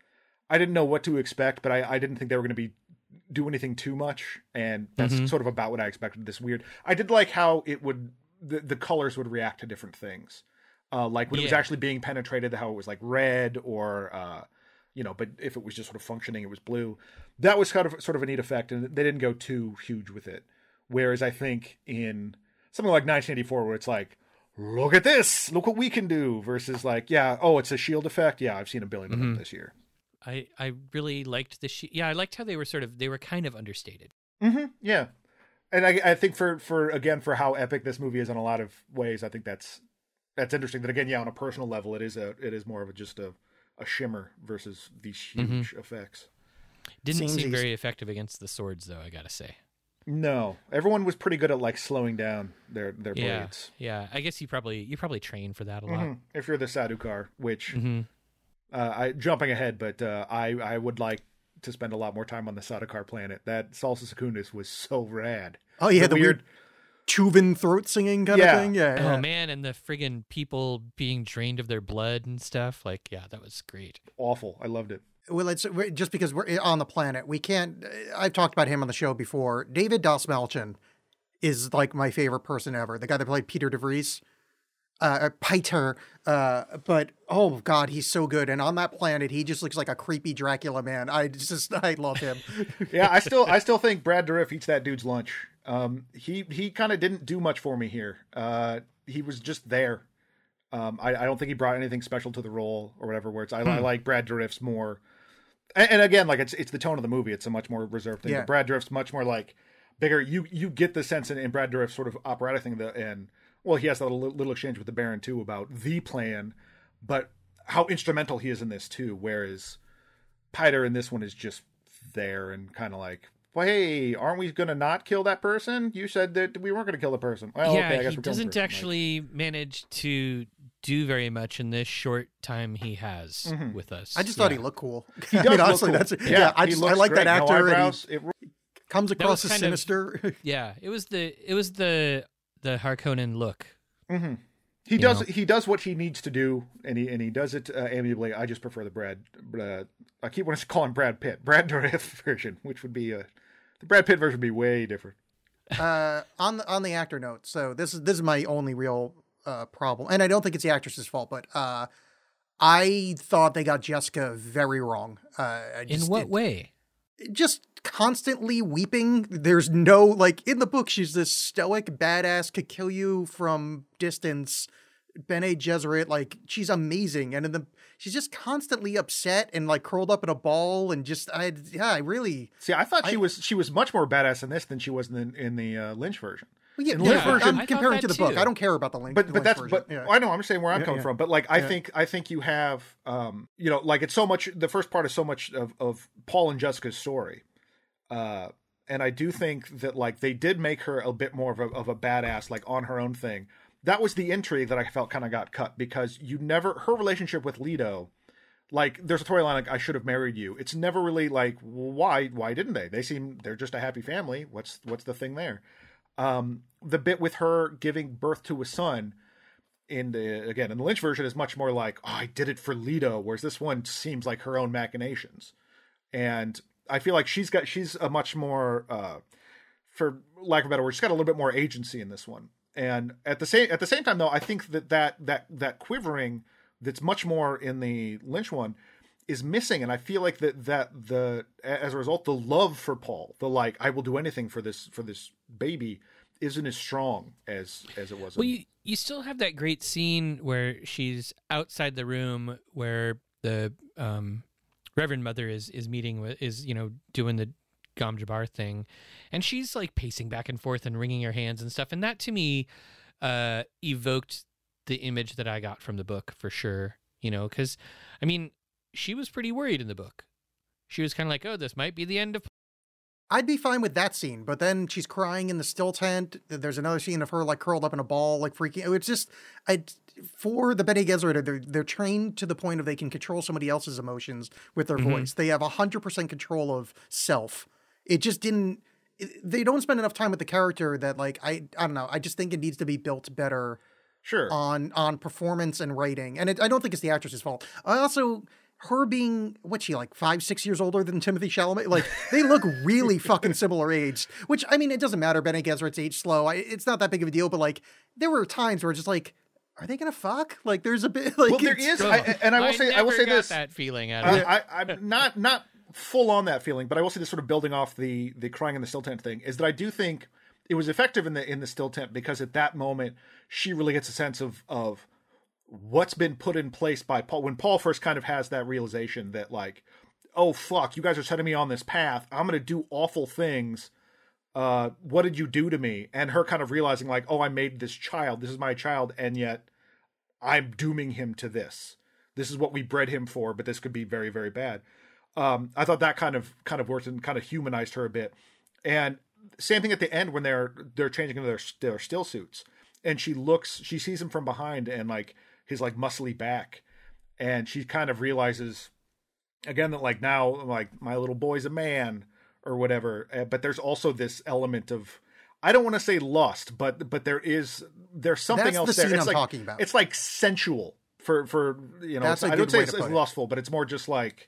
I didn't know what to expect, but I, I didn't think they were going to be do anything too much, and that's Mhm. sort of about what I expected. This weird. I did like how it would the, the colors would react to different things, uh, like when it was Yeah. actually being penetrated, how it was like red or. Uh, you know, but if it was just sort of functioning, it was blue. That was kind of sort of a neat effect, and they didn't go too huge with it. Whereas I think in something like nineteen eighty-four, where it's like, look at this, look what we can do, versus like, yeah, oh, it's a shield effect. Yeah, I've seen a billion of them this year. I I really liked the shi Yeah, I liked how they were sort of they were kind of understated. Mm-hmm. Yeah, and I, I think for for again for how epic this movie is in a lot of ways, I think that's that's interesting. That again, yeah, on a personal level, it is a it is more of a just a a shimmer versus these huge effects. Didn't Seems seem easy. very effective against the swords, though. I gotta say. No, everyone was pretty good at like slowing down their their Yeah, blades. yeah. I guess you probably you probably train for that a lot. Mhm. If you're the Sadukar, which Mhm. uh, I jumping ahead, but uh, I I would like to spend a lot more time on the Sadukar planet. That Salsa Secundus was so rad. oh yeah, the, weird Chuvan throat singing kind Yeah. of thing. Yeah, yeah. Oh man, and the friggin' people being drained of their blood and stuff. Like, yeah, that was great. awful. I loved it. well, it's we're- just because we're on the planet. We can't. I've talked about him on the show before. David Dastmalchian is like my favorite person ever. The guy that played Peter DeVries, uh, Peter. Uh, but oh god, he's so good. And on that planet, he just looks like a creepy Dracula man. I just I love him. Yeah, I still I still think Brad Dourif eats that dude's lunch. Um, he he kind of didn't do much for me here. Uh, he was just there. Um, I, I don't think he brought anything special to the role or whatever. Where it's I, hmm. I like Brad Dourif's more, and, and again, like it's it's the tone of the movie. It's a much more reserved thing. Yeah. But Brad Dourif's much more like bigger. You you get the sense in, in Brad Dourif's sort of operatic thing that, and well, he has that little, little exchange with the Baron too about the plan, but how instrumental he is in this too. Whereas Peter in this one is just there and kind of like, well, hey, aren't we going to not kill that person? You said that we weren't going to kill the person. Well, yeah, okay, I guess he we're killing the doesn't person. actually like, manage to do very much in this short time he has Mm-hmm. with us. I just yeah. thought he looked cool. He I does mean, look honestly, cool. that's Yeah, yeah. I he just I looks like great. that No actor. and eyebrows. he It- comes was across as kind of- sinister. Yeah, it was the it was the the Harkonnen look. Mm-hmm. He You does know? he does what he needs to do, and he and he does it uh, amiably. I just prefer the Brad. Uh, I keep wanting to call him Brad Pitt, Brad Dourif version, which would be uh, the Brad Pitt version would be way different. uh, on the on the actor note, so this is this is my only real uh, problem, and I don't think it's the actress's fault, but uh, I thought they got Jessica very wrong. Uh, I In just, what it- way? Just constantly weeping. There's no like in the book. She's this stoic badass, could kill you from distance. Bene Gesserit, like she's amazing, and in the she's just constantly upset and like curled up in a ball, and just I yeah I really See, I thought she I- was she was much more badass in this than she was in the, in the uh, Lynch version. well, yeah, In yeah, Lynch version- I'm I thought comparing to that the book. too. I don't care about the link, But the but Lynch that's version. but yeah. I know I'm saying where I'm Yeah, coming yeah. from. But like I Yeah. think I think you have um you know like it's so much. The first part is so much of of Paul and Jessica's story. Uh, and I do think that like they did make her a bit more of a, of a badass, like on her own thing. That was the intrigue that I felt kind of got cut because you never, her relationship with Leto, like there's a storyline like I should have married you. It's never really like, well, why, why didn't they? They seem, they're just a happy family. What's, what's the thing there? Um, the bit with her giving birth to a son in the, again, in the Lynch version is much more like, oh, I did it for Leto. Whereas this one seems like her own machinations. And I feel like she's got she's a much more, uh, for lack of a better word, she's got a little bit more agency in this one. And at the same at the same time, though, I think that that that that quivering that's much more in the Lynch one is missing. And I feel like that that the as a result, the love for Paul, the like I will do anything for this for this baby, isn't as strong as as it was. Well, in, you you still have that great scene where she's outside the room where the um, Reverend Mother is is meeting with is you know doing the Gom Jabbar thing, and she's like pacing back and forth and wringing her hands and stuff, and that to me uh, evoked the image that I got from the book for sure. You know, because I mean, she was pretty worried in the book. She was kind of like, "Oh, this might be the end of." I'd be fine with that scene, but then she's crying in the still tent. There's another scene of her like curled up in a ball, like freaking. It's just, I for the Bene Gesserit, they're they're trained to the point of they can control somebody else's emotions with their Mhm. voice. They have a hundred percent control of self. It just didn't. It, they don't spend enough time with the character that like I I don't know. I just think it needs to be built better sure. on on performance and writing, and it, I don't think it's the actress's fault. I also. Her being, what's she, like five, six years older than Timothy Chalamet? Like, they look really fucking similar aged, which, I mean, it doesn't matter. Bene Gesserit's age slow. I, it's not that big of a deal, but, like, there were times where it's just like, are they going to fuck? Like, there's a bit, like... Well, there it's- is, I, and I will say, I will never say got this. that feeling out of it. I, I, I'm not not full on that feeling, but I will say this sort of building off the the crying in the still tent thing is that I do think it was effective in the in the still tent because at that moment she really gets a sense of of what's been put in place by Paul when Paul first kind of has that realization that like, oh fuck, you guys are setting me on this path. I'm gonna do awful things. Uh, what did you do to me? And her kind of realizing like, oh, I made this child. This is my child, and yet I'm dooming him to this. This is what we bred him for, but this could be very, very bad. Um, I thought that kind of kind of worked and kind of humanized her a bit. And same thing at the end when they're they're changing into their, their still suits, and she looks, she sees him from behind and like his like muscly back, and she kind of realizes again that like now like my little boy's a man or whatever. Uh, but there's also this element of, I don't want to say lust, but but there is there's something That's else the there. scene It's I'm like, talking about. It's like sensual for for you know. That's It's, a I don't good say way it's, to it's put it. lustful, but it's more just like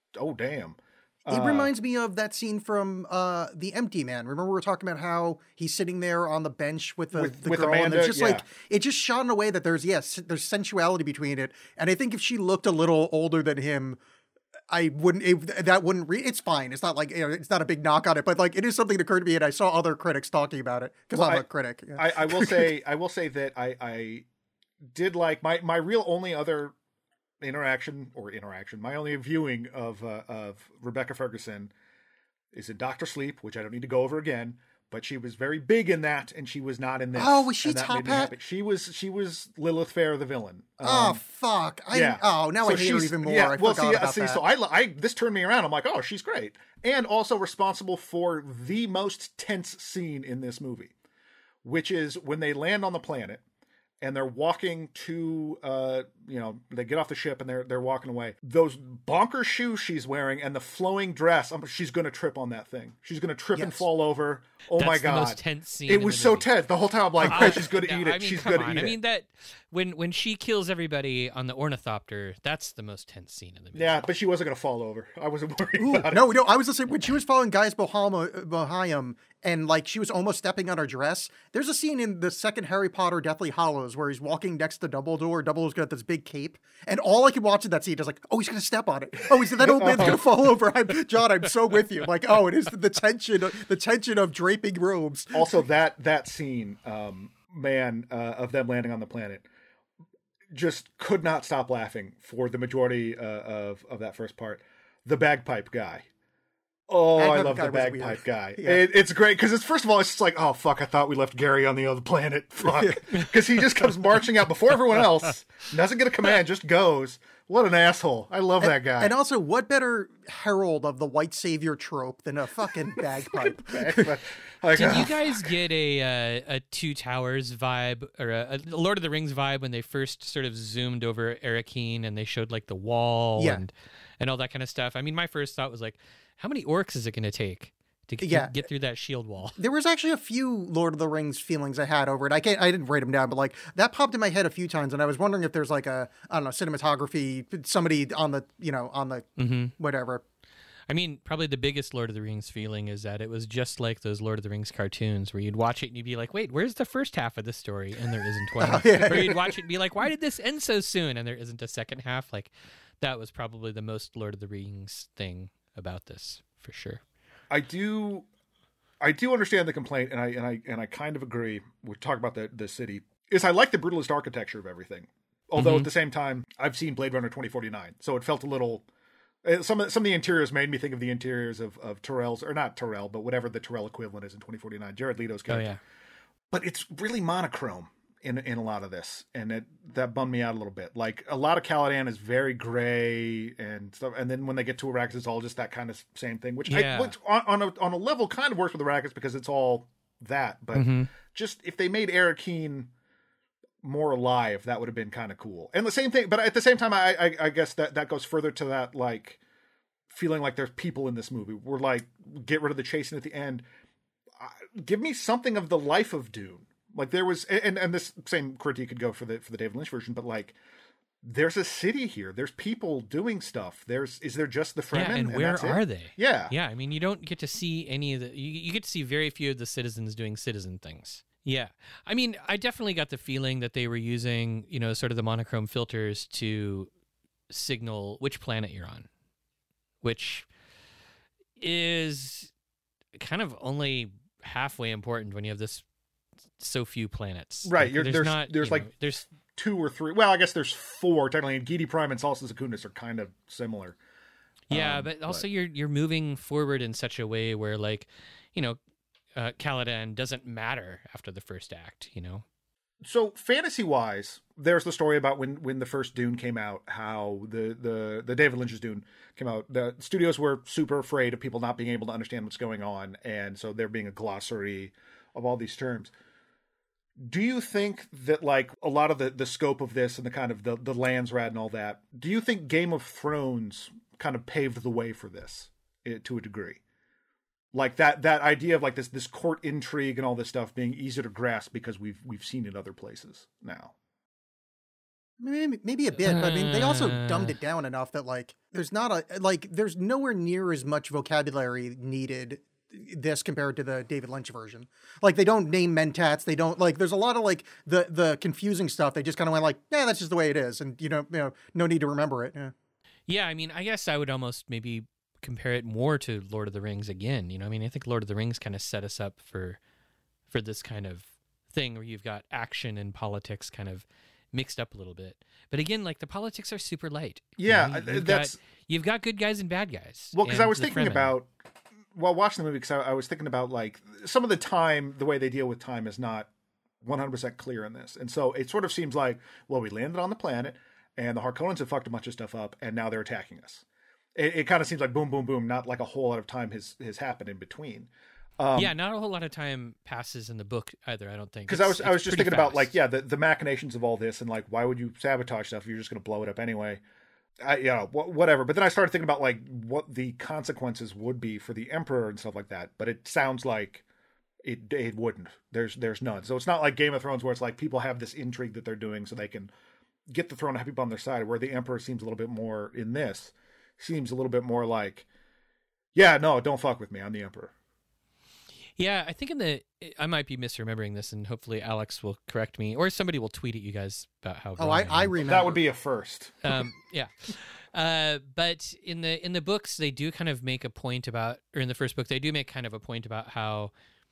Oh, damn. It Uh, reminds me of that scene from uh, The Empty Man. Remember we were talking about how he's sitting there on the bench with the, With- the with girl, and Amanda, there's just yeah. like it just shot in a way that there's yes, there's sensuality between it. And I think if she looked a little older than him, I wouldn't. It, that wouldn't. Re- it's fine. It's not like you know, it's not a big knock on it, but like it is something that occurred to me, and I saw other critics talking about it because Well, I'm I- a critic. Yeah. I, I will say, I will say that I, I did like my, my real only other interaction or interaction, my only viewing of, uh, of Rebecca Ferguson is in Doctor Sleep, which I don't need to go over again, but she was very big in that, and she was not in this. Oh, was she and that Top made me Hat? happy. She was, she was Lilith Fair, the villain. oh Um, fuck! I, yeah. Oh, now So I hate her she's- even more. Yeah, I well, forgot see, about see, that. so I, I, this turned me around. I'm like, oh, she's great, and also responsible for the most tense scene in this movie, which is when they land on the planet and they're walking to, uh, you know, they get off the ship and they're they're walking away. Those bonker shoes she's wearing and the flowing dress, um, she's going to trip on that thing. She's going to trip and Yes. fall over. Oh That's my the god, most tense scene. it in was the so movie. tense. The whole time I'm like, I- oh, she's going to no, eat it. I mean, she's come going to on. eat I it. mean that when when she kills everybody on the ornithopter, that's the most tense scene in the movie. Yeah, but she wasn't going to fall over. I wasn't worried Ooh, about it. no, no, I was listening when she was following Gaius Bohama, Bohayim, and like she was almost stepping on her dress. There's a scene in the second Harry Potter Deathly Hallows where he's walking next to Dumbledore. Dumbledore's got this big cape, and all I could watch in that scene is like, oh, he's gonna step on it. Oh, he's that old man's gonna fall over. I'm John. I'm so with you. Like, oh, it is the tension, the tension of draping robes. Also, that that scene, um, man, uh, of them landing on the planet, just could not stop laughing for the majority uh, of of that first part. The bagpipe guy. Oh, I Bagpipe love guy the was bagpipe weird. guy. Yeah. It, it's great because it's first of all, it's just like, oh fuck, I thought we left Gary on the other planet. Fuck, because he just comes marching out before everyone else, doesn't get a command, just goes. What an asshole! I love that guy. And also, what better herald of the white savior trope than a fucking bagpipe? Like, Did oh, you guys get a uh, a Two Towers vibe or a, a Lord of the Rings vibe when they first sort of zoomed over Arakeen and they showed like the wall Yeah. and and all that kind of stuff? I mean, my first thought was like, how many orcs is it going to take to get, Yeah. get through that shield wall? There was actually a few Lord of the Rings feelings I had over it. I can't, I didn't write them down, but like that popped in my head a few times, and I was wondering if there's like a, I don't know, cinematography, somebody on the, you know, on the Mm-hmm. whatever. I mean, probably the biggest Lord of the Rings feeling is that it was just like those Lord of the Rings cartoons where you'd watch it and you'd be like, wait, where's the first half of the story? And there isn't one. Oh, yeah. Or you'd watch it and be like, why did this end so soon? And there isn't a second half. Like, that was probably the most Lord of the Rings thing about this, for sure. I do, I do understand the complaint, and I and I and I kind of agree. We talk about the the city. Is I like the brutalist architecture of everything, although Mhm. at the same time, I've seen Blade Runner twenty forty-nine, so it felt a little. uh, Some of some of the interiors made me think of the interiors of of Terrell's, or not Terrell, but whatever the Terrell equivalent is in twenty forty-nine, Jared Leto's Oh, character. yeah. But it's really monochrome in in a lot of this, and it that bummed me out a little bit. Like a lot of Caladan is very gray and stuff, and then when they get to Arrakis, it's all just that kind of same thing. Which, Yeah. I, which on, on a on a level kind of works with Arrakis because it's all that. But Mhm. just if they made Arakeen more alive, that would have been kind of cool. And the same thing, but at the same time, I I, I guess that that goes further to that like feeling like there's people in this movie. We're like get rid of the chasing at the end. Uh, give me something of the life of Dune. Like there was, and and this same critique could go for the for the David Lynch version, but like there's a city here. There's people doing stuff. There's is there just the Fremen? Yeah, and where that's it? are they? Yeah, Yeah, I mean, you don't get to see any of the. You, you get to see very few of the citizens doing citizen things. Yeah, I mean, I definitely got the feeling that they were using, you know, sort of the monochrome filters to signal which planet you're on, which is kind of only halfway important when you have this so few planets. Right, Like, you're- there's, there's- not. there's you know, like- there's two or three. Well, I guess there's four technically. And Gidi Prime and Salsa Secundus are kind of similar. Yeah, Um, but also you're you're moving forward in such a way where, like, you know, uh, Caladan doesn't matter after the first act. You know. So fantasy wise, there's the story about when when the first Dune came out, how the the the David Lynch's Dune came out. The studios were super afraid of people not being able to understand what's going on, and so there being a glossary of all these terms. Do you think that like a lot of the, the scope of this and the kind of the, the Landsrat and all that, do you think Game of Thrones kind of paved the way for this eh, to a degree? Like that that idea of like this this court intrigue and all this stuff being easier to grasp because we've we've seen it other places now. Maybe, maybe a bit, but I mean, they also dumbed it down enough that like there's not a like there's nowhere near as much vocabulary needed this compared to the David Lynch version. Like they don't name mentats, they don't like. There's a lot of like the the confusing stuff. They just kind of went like, yeah, that's just the way it is, and you know, you know, no need to remember it. Yeah. Yeah, I mean, I guess I would almost maybe compare it more to Lord of the Rings again. You know, I mean, I think Lord of the Rings kind of set us up for for this kind of thing where you've got action and politics kind of mixed up a little bit. But again, like the politics are super light. Yeah, you know, you've that's got, you've got good guys and bad guys. well, because I and was the thinking Fremen. about while watching the movie, because I, I was thinking about like some of the time, the way they deal with time is not one hundred percent clear in this, and so it sort of seems like, well, we landed on the planet, and the Harkonnens have fucked a bunch of stuff up, and now they're attacking us. It, it kind of seems like boom, boom, boom. Not like a whole lot of time has has happened in between. Um, yeah, not a whole lot of time passes in the book either, I don't think. Because I was It's- I was it's just pretty thinking about fast. like yeah the, the machinations of all this and like why would you sabotage stuff if you're just going to blow it up anyway? I, you know wh- whatever. But then I started thinking about like what the consequences would be for the Emperor and stuff like that. But it sounds like it it wouldn't. There's there's none. So it's not like Game of Thrones where it's like people have this intrigue that they're doing so they can get the throne and have people on their side. Where the Emperor seems a little bit more in this seems a little bit more like yeah no don't fuck with me, I'm the Emperor. Yeah, I think in the I might be misremembering this, and hopefully Alex will correct me, or somebody will tweet at you guys about how. Oh, wrong I, am. I remember. That would be a first. um, yeah. Uh, but in the in the books, they do kind of make a point about, or in the first book, they do make kind of a point about how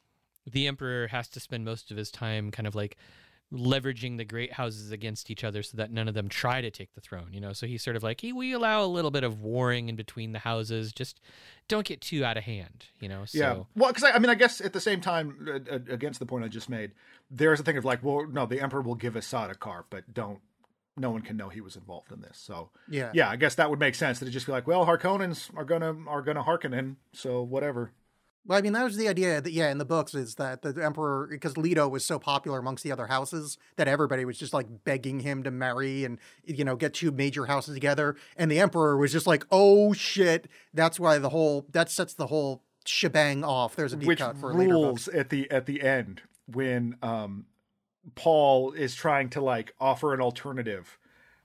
the Emperor has to spend most of his time kind of like leveraging the great houses against each other so that none of them try to take the throne, you know? So he's sort of like, he, we allow a little bit of warring in between the houses, just don't get too out of hand, you know? So, yeah. Well, because I, I mean, I guess at the same time, uh, uh, against the point I just made, there's a thing of like, well, no, the Emperor will give Assad a car, but don't, no one can know he was involved in this. So Yeah. yeah, I guess that would make sense. That it just be like, well, Harkonnens are gonna are gonna hearken in, so whatever. Well, I mean, that was the idea that, yeah, in the books is that the Emperor, because Leto was so popular amongst the other houses that everybody was just like begging him to marry and, you know, get two major houses together. And the Emperor was just like, oh shit. That's why the whole, that sets the whole shebang off. There's a deep Which cut for later rules books. at the at the end when um, Paul is trying to like offer an alternative.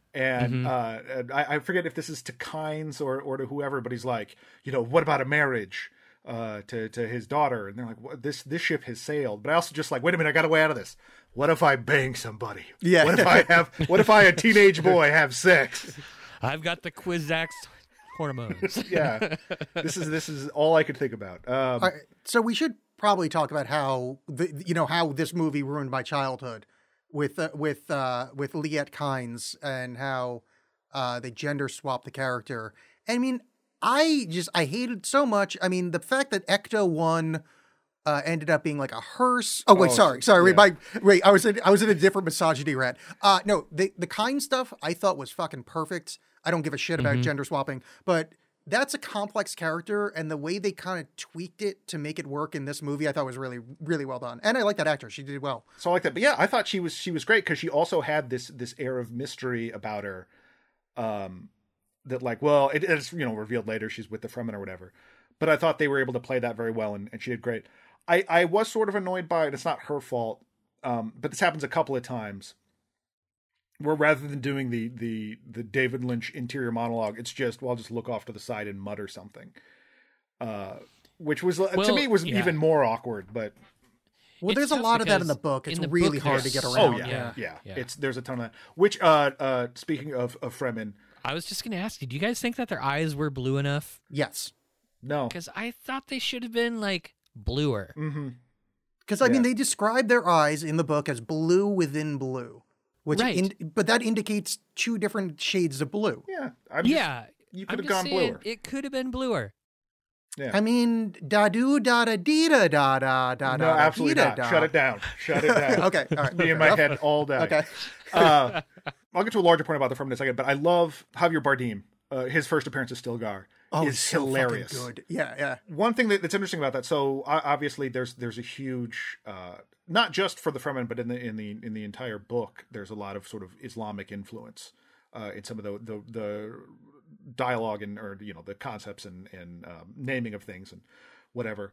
And Mhm. uh, and I, I forget if this is to Kynes or, or to whoever, but he's like, you know, what about a marriage? Uh, to to his daughter, and they're like, what, "This this ship has sailed." But I also just like, wait a minute, I got a way out of this. What if I bang somebody? Yeah. What if I have? What if I, a teenage boy, have sex? I've got the Kwisatz hormones. Yeah, this is this is all I could think about. Um, All right, so we should probably talk about how the, you know, how this movie ruined my childhood with, uh, with, uh, with Liet Kynes and how, uh, they gender swapped the character. I mean, I just, I hated so much. I mean, the fact that Ecto one uh, ended up being like a hearse. Oh, wait, Oh, sorry. Sorry. Wait, yeah. my, wait, I was in, I was in a different misogyny rant. Uh, no, the, the kind stuff I thought was fucking perfect. I don't give a shit about Mhm. gender swapping, but that's a complex character. And the way they kind of tweaked it to make it work in this movie, I thought was really, really well done. And I like that actress. She did well. so I like that, but yeah, I thought she was she was great because she also had this this air of mystery about her. Um, that like, well, it, it's, you know, revealed later she's with the Fremen or whatever. But I thought they were able to play that very well, and, and she did great. I, I was sort of annoyed by it. It's not her fault, um, but this happens a couple of times where rather than doing the the the David Lynch interior monologue, it's just, well, I'll just look off to the side and mutter something. Uh, which was, to Well, me, was yeah. even more awkward, but... Well, It's to there's a tough lot of that in because the book. in It's the really book hard to there's get so- around. Oh yeah, Yeah. yeah, Yeah. It's there's a ton of that. Which, uh, uh, speaking of of Fremen, I was just going to ask you, do you guys think that their eyes were blue enough? Yes. no, Because I thought they should have been like bluer. mm-hmm. Because I mean, Yeah. they describe their eyes in the book as blue within blue, which Right. in, but that indicates two different shades of blue. yeah, I'm just- Yeah. you I'm could have just gone saying, bluer. it could have been bluer. Yeah. I mean, da do da da dee da da da da No, da. absolutely da, not. da. Shut it down. Shut it down. Okay, all right. Me in my enough. head all day. Okay. uh, I'll get to a larger point about the Fremen in a second, but I love Javier Bardem. Uh, his first appearance as Stilgar Oh, is it's so fucking hilarious. good. Yeah, yeah. One thing that, that's interesting about that, so uh, obviously there's there's a huge, uh, not just for the Fremen, but in the in the in the entire book, there's a lot of sort of Islamic influence uh, in some of the the, the dialogue and or you know the concepts and and um, naming of things and whatever.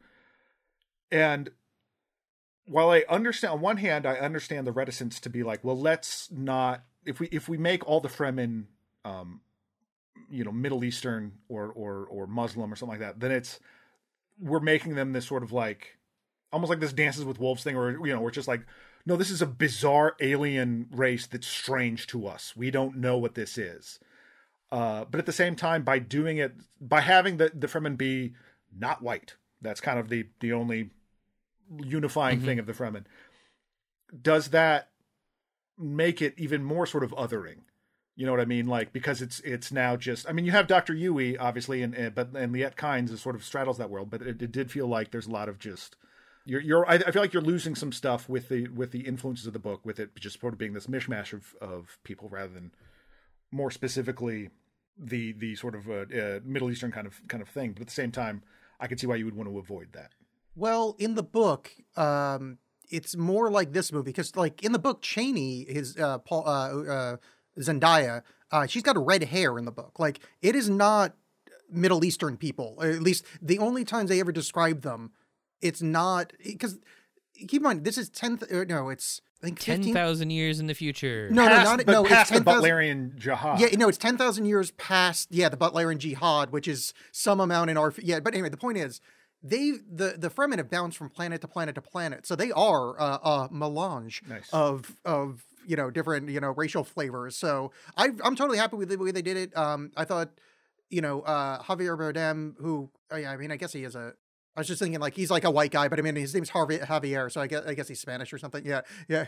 And while I understand, on one hand, I understand the reticence to be like, well, let's not if we if we make all the Fremen, um, you know, Middle Eastern or or or Muslim or something like that, then it's we're making them this sort of like almost like this Dances with Wolves thing, or you know, we're just like, no, this is a bizarre alien race that's strange to us. We don't know what this is. Uh, but at the same time, by doing it, by having the the Fremen be not white, that's kind of the the only unifying mm-hmm. thing of the Fremen. Does that make it even more sort of othering? You know what I mean? Like, because it's it's now just, I mean, you have Doctor Yui, obviously, and, and but and Liet Kynes is sort of straddles that world, but it, it did feel like there's a lot of just, you're, you're, I, I feel like you're losing some stuff with the, with the influences of the book, with it just sort of being this mishmash of, of people rather than more specifically the, the sort of uh, uh, Middle Eastern kind of, kind of thing. But at the same time, I could see why you would want to avoid that. Well, in the book, um, it's more like this movie, because like in the book, Cheney, his, uh, Paul, uh, uh, Zendaya, uh, she's got red hair in the book. Like, it is not Middle Eastern people. Or at least the only times they ever describe them, it's not, because keep in mind, this is ten, or no, it's I think ten thousand years in the future. No, past, no, not but no. Past it's the Butlerian Jihad. Yeah, no, it's ten thousand years past. Yeah, the Butlerian Jihad, which is some amount in our. Yeah, but anyway, the point is, they the the Fremen have bounced from planet to planet to planet, so they are uh, a melange nice. of of. you know, different, you know, racial flavors. So I, I'm totally happy with the way they did it. Um, I thought, you know, uh, Javier Bardem, who, oh yeah, I mean, I guess he is a, I was just thinking like, he's like a white guy, but I mean, his name's Harvey, Javier. So I guess, I guess he's Spanish or something. Yeah. Yeah.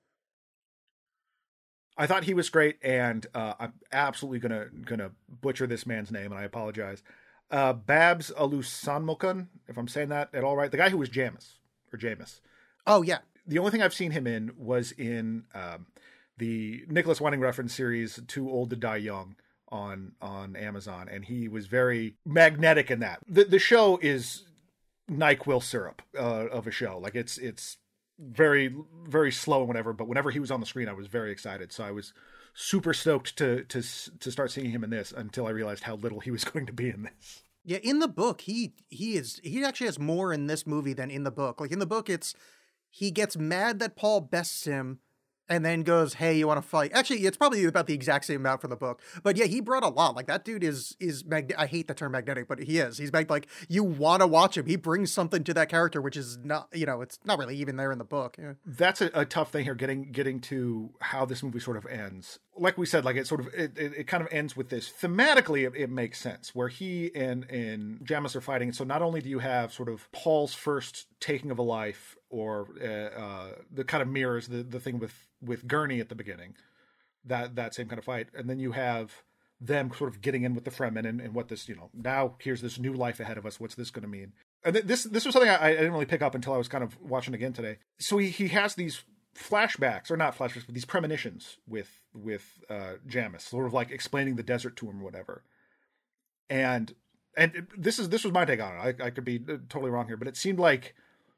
I thought he was great. And, uh, I'm absolutely going to, going to butcher this man's name, and I apologize. Uh, Babs Alusanmulkan, if I'm saying that at all right, the guy who was Jamis or Jamis. Oh yeah. The only thing I've seen him in was in um, the Nicholas Winding Refn series "Too Old to Die Young" on on Amazon, and he was very magnetic in that. The the show is NyQuil syrup uh, of a show. Like it's it's very very slow and whatever. But whenever he was on the screen, I was very excited. So I was super stoked to to to start seeing him in this until I realized how little he was going to be in this. Yeah, in the book, he he is he actually has more in this movie than in the book. Like in the book, it's. He gets mad that Paul bests him and then goes, hey, you want to fight? Actually, it's probably about the exact same amount for the book. But yeah, he brought a lot. Like that dude is, is mag- I hate the term magnetic, but he is. He's mag- like, you want to watch him. He brings something to that character, which is not, you know, it's not really even there in the book. Yeah. That's a, a tough thing here, getting getting to how this movie sort of ends. Like we said, like it sort of, it, it, it kind of ends with this. Thematically, it, it makes sense, where he and, and Jamis are fighting. So not only do you have sort of Paul's first taking of a life, or uh, uh, the kind of mirrors the, the thing with, with Gurney at the beginning, that that same kind of fight. And then you have them sort of getting in with the Fremen and, and what this, you know, now here's this new life ahead of us. What's this going to mean? And th- this this was something I, I didn't really pick up until I was kind of watching again today. So he, he has these flashbacks, or not flashbacks, but these premonitions with, with uh, Jamis, sort of like explaining the desert to him or whatever. And and it, this is this was my take on it. I, I could be totally wrong here, but it seemed like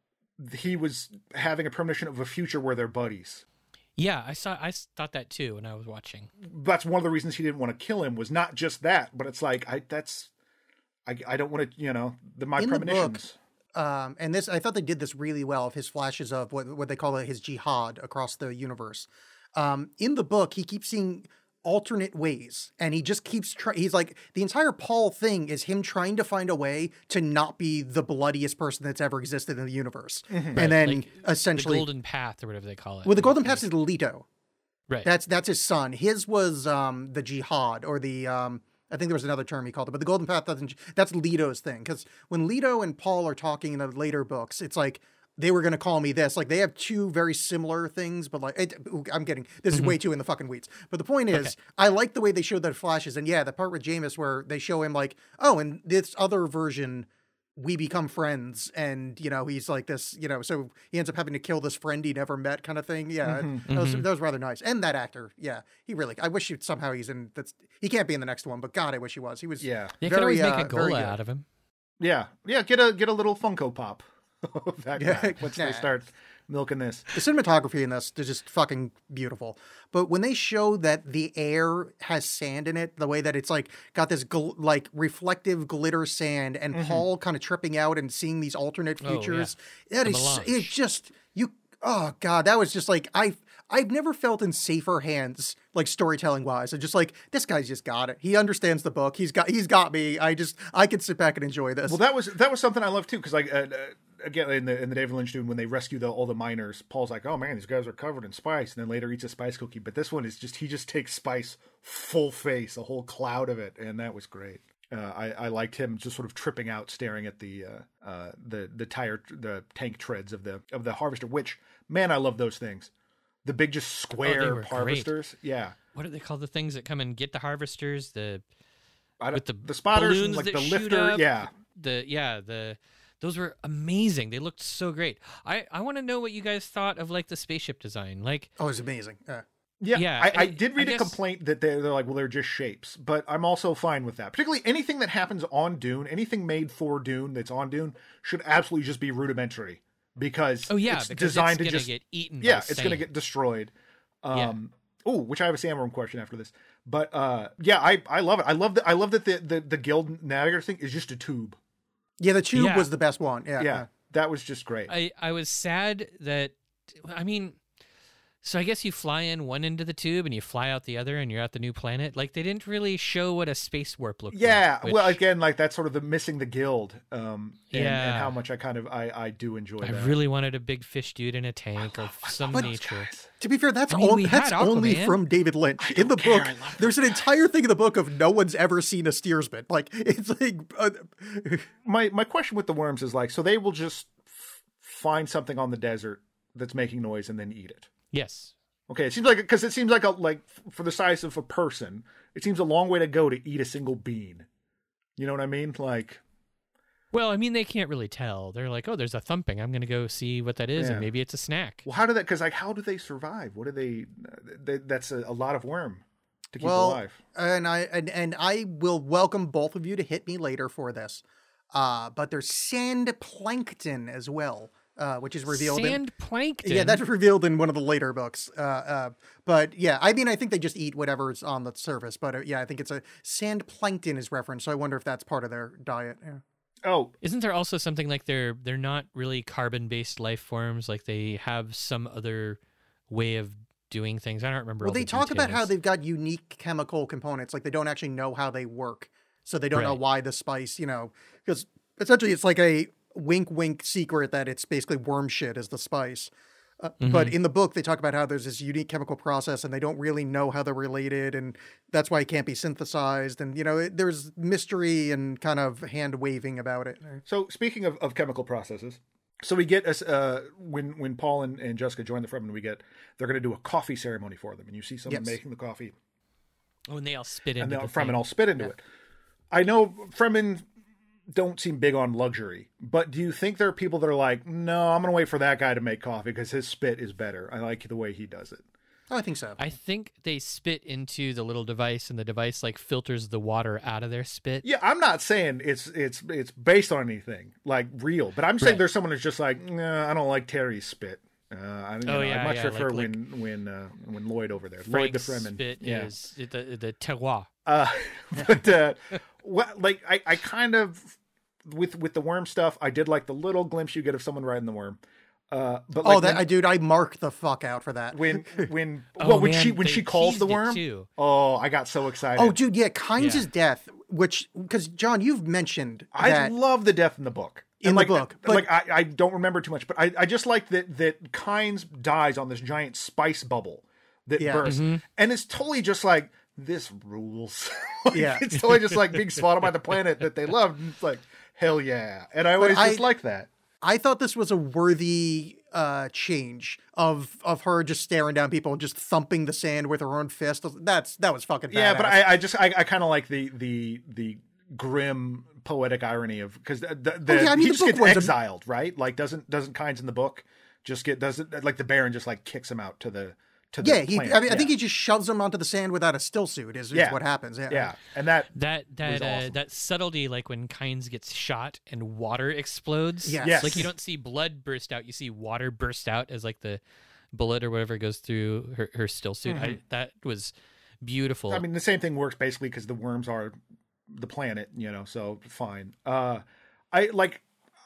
he was having a premonition of a future where they're buddies. Yeah, I saw. I thought that too when I was watching. That's one of the reasons he didn't want to kill him, was not just that, but it's like I that's I I don't want to, you know, the my in premonitions. The book, um, and this I thought they did this really well. Of his flashes of what what they call it, his jihad across the universe. Um, in the book, he keeps seeing alternate ways, and he just keeps trying. He's like, the entire Paul thing is him trying to find a way to not be the bloodiest person that's ever existed in the universe. Mm-hmm. And right. then like essentially the golden path, or whatever they call it. Well, the golden path is Leto. Right. That's that's his son. His was um, the jihad, or the um, I think there was another term he called it, but the golden path doesn't. That's Leto's thing, because when Leto and Paul are talking in the later books, it's like, they were going to call me this. Like, they have two very similar things, but like, it, I'm getting, this is mm-hmm. way too in the fucking weeds. But the point is, okay. I like the way they showed that flashes. And yeah, the part with Jamis where they show him like, oh, in this other version, we become friends. And, you know, he's like this, you know, so he ends up having to kill this friend he never met kind of thing. Yeah. Mm-hmm. That, was, Mm-hmm. that was rather nice. And that actor. Yeah. He really, I wish he, somehow he's in, that's, he can't be in the next one, but God, I wish he was. He was yeah. They very, could always make uh, a Gola out of him. Yeah. Yeah. Get a, get a little Funko Pop. that yeah, guy. Once nah. they start milking this. The cinematography in this is just fucking beautiful. But when they show that the air has sand in it, the way that it's like got this gl- like reflective glitter sand, and mm-hmm. Paul kind of tripping out and seeing these alternate futures, oh, yeah. that the is melange. It just you. Oh God, that was just like I. I've never felt in safer hands, like storytelling wise. I'm just like, this guy's just got it. He understands the book. He's got he's got me. I just I can sit back and enjoy this. Well, that was that was something I love too, because like uh, uh, again in the in the David Lynch Dune, when they rescue the, all the miners, Paul's like, oh man, these guys are covered in spice, and then later eats a spice cookie. But this one is just he just takes spice full face, a whole cloud of it, and that was great. Uh, I, I liked him just sort of tripping out, staring at the uh, uh, the the tire the tank treads of the of the harvester. Which, man, I love those things. The big just square were harvesters. great. Yeah. What are they called? The things that come and get the harvesters. The I don't, with the the spotters and balloons like that the shoot lifter. up. Yeah. The yeah the those were amazing. They looked so great. I I want to know what you guys thought of like the spaceship design. Like oh, it's amazing. Yeah. Yeah, Yeah, I, I I- did read I a guess- complaint that they're, they're like, well, they're just shapes, but I'm also fine with that. Particularly anything that happens on Dune, anything made for Dune that's on Dune should absolutely just be rudimentary, because oh yeah, it's because designed it's to gonna just get eaten. yeah, by it's going to sand. get destroyed. Yeah. Um, oh, which I have a Sandworm question after this, but uh, yeah, I I love it. I love that. I love that the, the the Guild Navigator thing is just a tube. Yeah, the tube Yeah. was the best one. Yeah. Yeah, that was just great. I, I was sad that, I mean, so I guess you fly in one end of the tube and you fly out the other and you're at the new planet. Like, they didn't really show what a space warp looked Yeah, like. well, which again, like that's sort of the missing the guild, um, and, and Yeah. how much I kind of I, I do enjoy I that. really wanted a big fish dude in a tank of some But- nature. To be fair, that's I mean, on- we that's had only Aquaman. from David Lynch. In the care, book, I love there's an entire thing in the book of no one's ever seen a steersman. Like it's like uh, my my question with the worms is like, so they will just f- find something on the desert that's making noise and then eat it. Yes. Okay, it seems like because it seems like a like f- for the size of a person, it seems a long way to go to eat a single bean. You know what I mean? Like, Well, I mean, they can't really tell. They're like, oh, there's a thumping. I'm going to go see what that is, Yeah. and maybe it's a snack. well, how do that? Because like, how do they survive? What do they? they that's a, a lot of worm to keep well, alive. and I and and I will welcome both of you to hit me later for this. Uh, but there's sand plankton as well, uh, which is revealed. in, Sand plankton. Yeah, that's revealed in one of the later books. Uh, uh, but yeah, I mean, I think they just eat whatever's on the surface. But uh, yeah, I think it's a sand plankton is referenced. So I wonder if that's part of their diet. Yeah. Oh, Isn't there also something like they're they're not really carbon-based life forms? Like they have some other way of doing things. I don't remember. Well, all they the talk about how details. they've got unique chemical components. Like they don't actually know how they work, so they don't know Right. why the spice. You know, because essentially it's like a wink, wink secret that it's basically worm shit is the spice. Uh, But in the book, they talk about how there's this unique chemical process, and they don't really know how they're related, and that's why it can't be synthesized. And you know, it, there's mystery and kind of hand waving about it. so speaking of, of chemical processes, so we get us uh, when when Paul and, and Jessica join the Fremen, we get they're going to do a coffee ceremony for them, and you see someone Yes. making the coffee, Oh, and they all spit and into the the Fremen thing. all spit into it. I know Fremen don't seem big on luxury, but do you think there are people that are like, no, I'm going to wait for that guy to make coffee because his spit is better. I like the way he does it. Oh, I think so. I think they spit into the little device, and the device like filters the water out of their spit. Yeah, I'm not saying it's it's it's based on anything like real, but I'm saying Right. there's someone who's just like, nah, I don't like Terry's spit. Uh, I, you Oh, know, yeah, I much yeah, prefer like- when when uh, when Lloyd over there, Lloyd the Frank's Fremen. spit yeah. is the the terroir. Uh, but uh, what, like I, I kind of with with the worm stuff, I did like the little glimpse you get of someone riding the worm. Uh, but like oh, that when, I dude, I marked the fuck out for that. when when Oh, well when man, she when they she calls the teased it, worm, too. oh, I got so excited. Oh, dude, yeah, Kynes' Yeah. death, which because John, you've mentioned I that. love the death in the book. In And the like, book, but- like I, I don't remember too much, but I, I just like that that Kynes dies on this giant spice bubble that Yeah. bursts, Mm-hmm. and it's totally just like this rules. Like, Yeah. it's totally just like being spotted by the planet that they loved. And it's like hell yeah, and I always I- just like that. I thought this was a worthy uh, change of of her just staring down people and just thumping the sand with her own fist. That's that was fucking badass. Yeah, but I, I just I, I kind of like the the the grim poetic irony of because the, the, the Oh, yeah, I mean, he the just book gets was a- exiled, right? Like doesn't doesn't Kynes in the book just get doesn't like the Baron just like kicks him out to the to the yeah, he. planet. I mean, I think Yeah. he just shoves him onto the sand without a still suit. Is, is Yeah. what happens. Yeah, yeah, and that That that was uh, awesome. that subtlety, like when Kynes gets shot and water explodes. Yes. Yes. Like you don't see blood burst out, you see water burst out as like the bullet or whatever goes through her, her still suit. I, that was beautiful. I mean, the same thing works basically because the worms are the planet, you know, so fine. Uh, I like,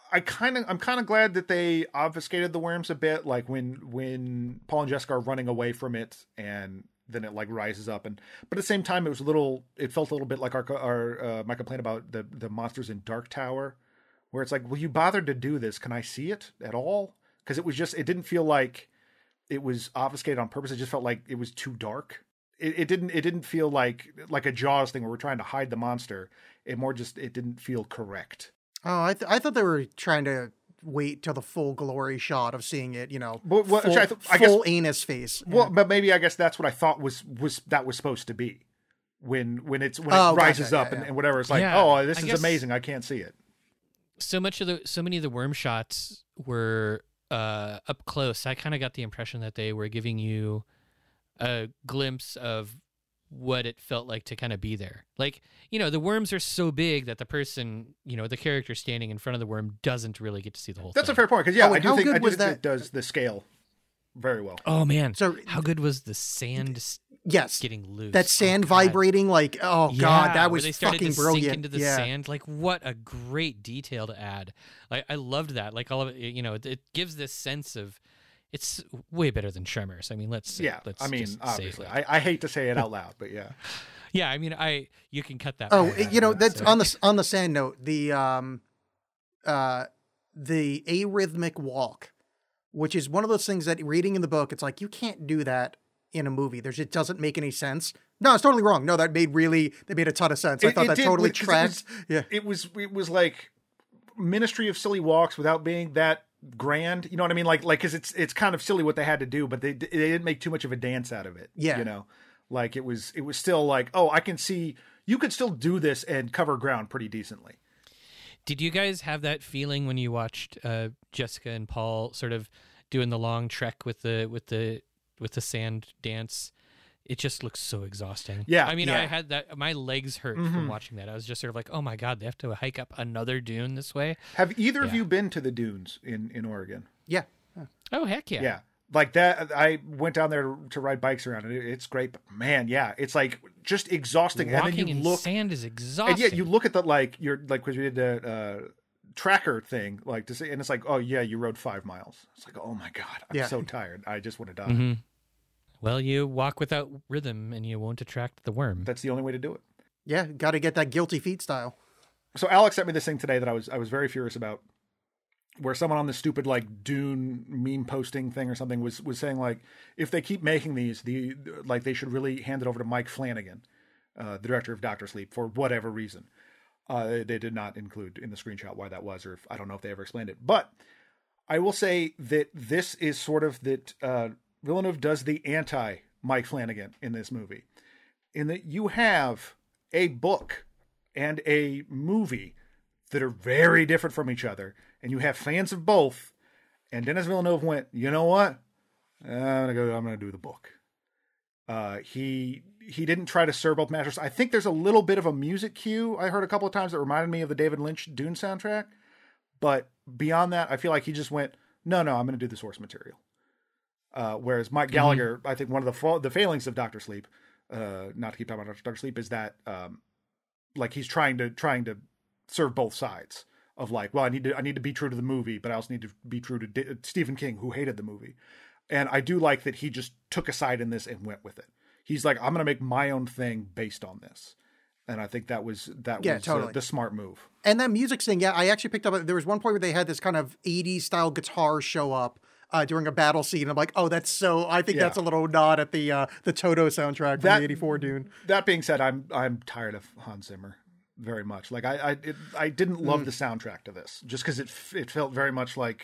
I kind of I'm kind of glad that they obfuscated the worms a bit, like when when Paul and Jessica are running away from it, and then it like rises up, and but at the same time it was a little it felt a little bit like our our uh, my complaint about the the monsters in Dark Tower, where it's like, well, you bothered to do this, can I see it at all? Because it was just it didn't feel like it was obfuscated on purpose. It just felt like it was too dark. It, it didn't it didn't feel like like a Jaws thing where we're trying to hide the monster. It more just it didn't feel correct. Oh, I th- I thought they were trying to wait till the full glory shot of seeing it, you know, But, well, full, I, th- I full guess, anus face. Well, Yeah. but maybe I guess that's what I thought was was that was supposed to be when when it's when Oh, it rises gotcha, up yeah, and, yeah. and whatever. It's like, Yeah, oh, this I is guess- amazing. I can't see it. So much of the so many of the worm shots were uh, up close. I kind of got the impression that they were giving you a glimpse of what it felt like to kind of be there. Like, you know, the worms are so big that the person, you know, the character standing in front of the worm doesn't really get to see the whole That's thing. a fair point because yeah, Oh, I and do how think good I do was think that- it does the scale very well. Oh man. So- how good was the sand s- Yes, getting loose? that sand Oh, God. vibrating, like, oh Yeah, god, that where was they started fucking to brilliant. Sink into the yeah. sand, like what a great detail to add. Like I loved that. Like all of it, you know, it, it gives this sense of it's way better than Tremors. I mean, let's Yeah, let's I mean, just say obviously, it. I, I hate to say it out loud, but yeah, Yeah, I mean, I you can cut that. Oh, part out, you know, but, that's uh, on the on the sand note. The um, uh, the arrhythmic walk, which is one of those things that reading in the book, it's like you can't do that in a movie. There's it doesn't make any sense. No, it's totally wrong. No, that made really that made a ton of sense. I It- thought it that did, totally 'cause it tracked. was- yeah, it was it was like Ministry of Silly Walks without being that grand. You know what I mean? Like like because it's it's kind of silly what they had to do, but they they didn't make too much of a dance out of it. Yeah. you know, like it was it was still like, oh, I can see you could still do this and cover ground pretty decently. Did you guys have that feeling when you watched uh, Jessica and Paul sort of doing the long trek with the with the with the sand dance? It just looks so exhausting. Yeah, I mean, yeah. I had that. My legs hurt Mhm. from watching that. I was just sort of like, oh my god, they have to hike up another dune this way. Have either of Yeah. you been to the dunes in in Oregon? yeah. Oh heck yeah. Yeah. Like that, I went down there to ride bikes around, and it, it's great. But man, yeah, it's like just exhausting. Walking and then you in look, sand is exhausting. and yeah, you look at the like you're like because we did the uh, tracker thing, like to say, and it's like, oh yeah, you rode five miles. It's like, oh my god, I'm Yeah. so tired. I just want to die. Mhm. Well, you walk without rhythm, and you won't attract the worm. That's the only way to do it. Yeah, got to get that guilty feet style. So Alex sent me this thing today that I was I was very furious about, where someone on this stupid like Dune meme posting thing or something was was saying like, if they keep making these, the like they should really hand it over to Mike Flanagan, uh, the director of Doctor Sleep, for whatever reason. Uh, they, they did not include in the screenshot why that was, or if, I don't know if they ever explained it. But I will say that this is sort of that uh, Villeneuve does the anti Mike Flanagan in this movie, in that you have a book and a movie that are very different from each other, and you have fans of both. And Denis Villeneuve went, you know what? I'm gonna go. I'm gonna do the book. Uh, he he didn't try to serve both masters. I think there's a little bit of a music cue I heard a couple of times that reminded me of the David Lynch Dune soundtrack, but beyond that, I feel like he just went, no, no, I'm gonna do the source material. Uh, whereas Mike Gallagher, mm-hmm. I think one of the fa- the failings of Doctor Sleep, uh, not to keep talking about Doctor Sleep, is that um, like he's trying to trying to serve both sides of like, well, I need to I need to be true to the movie, but I also need to be true to D- Stephen King, who hated the movie. And I do like that he just took a side in this and went with it. He's like, I'm going to make my own thing based on this. And I think that was that Yeah, was totally. uh, the smart move. And that music thing, yeah, I actually picked up. There was one point where they had this kind of eighties style guitar show up uh, during a battle scene. I'm like, oh, that's so. I think Yeah. that's a little nod at the uh, the Toto soundtrack from That- the eighty-four Dune. That being said, I'm I'm tired of Hans Zimmer very much. Like I I it, I didn't love Mm. the soundtrack to this just because it f- it felt very much like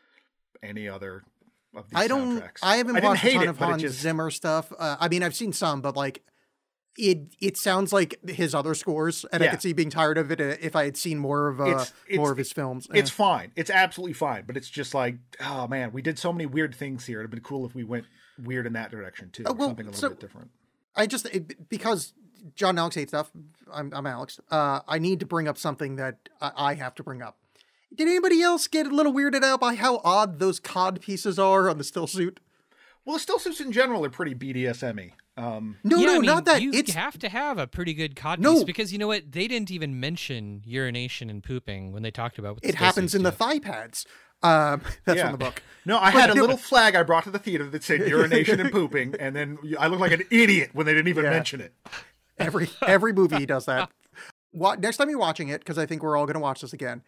any other of these I don't. soundtracks. I haven't I didn't watched a hate ton it, of but it Hans just- Zimmer stuff. Uh, I mean, I've seen some, but like, it it sounds like his other scores, and I Yeah. could see being tired of it uh, if I had seen more of uh, It's- it's- more of his films. It's Eh. fine. It's absolutely fine. But it's just like, oh man, we did so many weird things here. It'd been cool if we went weird in that direction too. Oh, well, something a little so- bit different. I just it, because John and Alex hate stuff. I'm I'm Alex. Uh, I need to bring up something that I, I have to bring up. Did anybody else get a little weirded out by how odd those cod pieces are on the still suit? Well, the still suits in general are pretty B D S M-y. Um, No, Yeah, no, I mean, not that. You It's have to have a pretty good cod No. piece because you know what? They didn't even mention urination and pooping when they talked about what the it happens spacesuits in the do. thigh pads. Um, that's yeah. from the book. No, I had a no, little flag I brought to the theater that said urination and pooping, and then I looked like an idiot when they didn't even Yeah. mention it. Every every movie does that. What next time you're watching it, because I think we're all going to watch this again.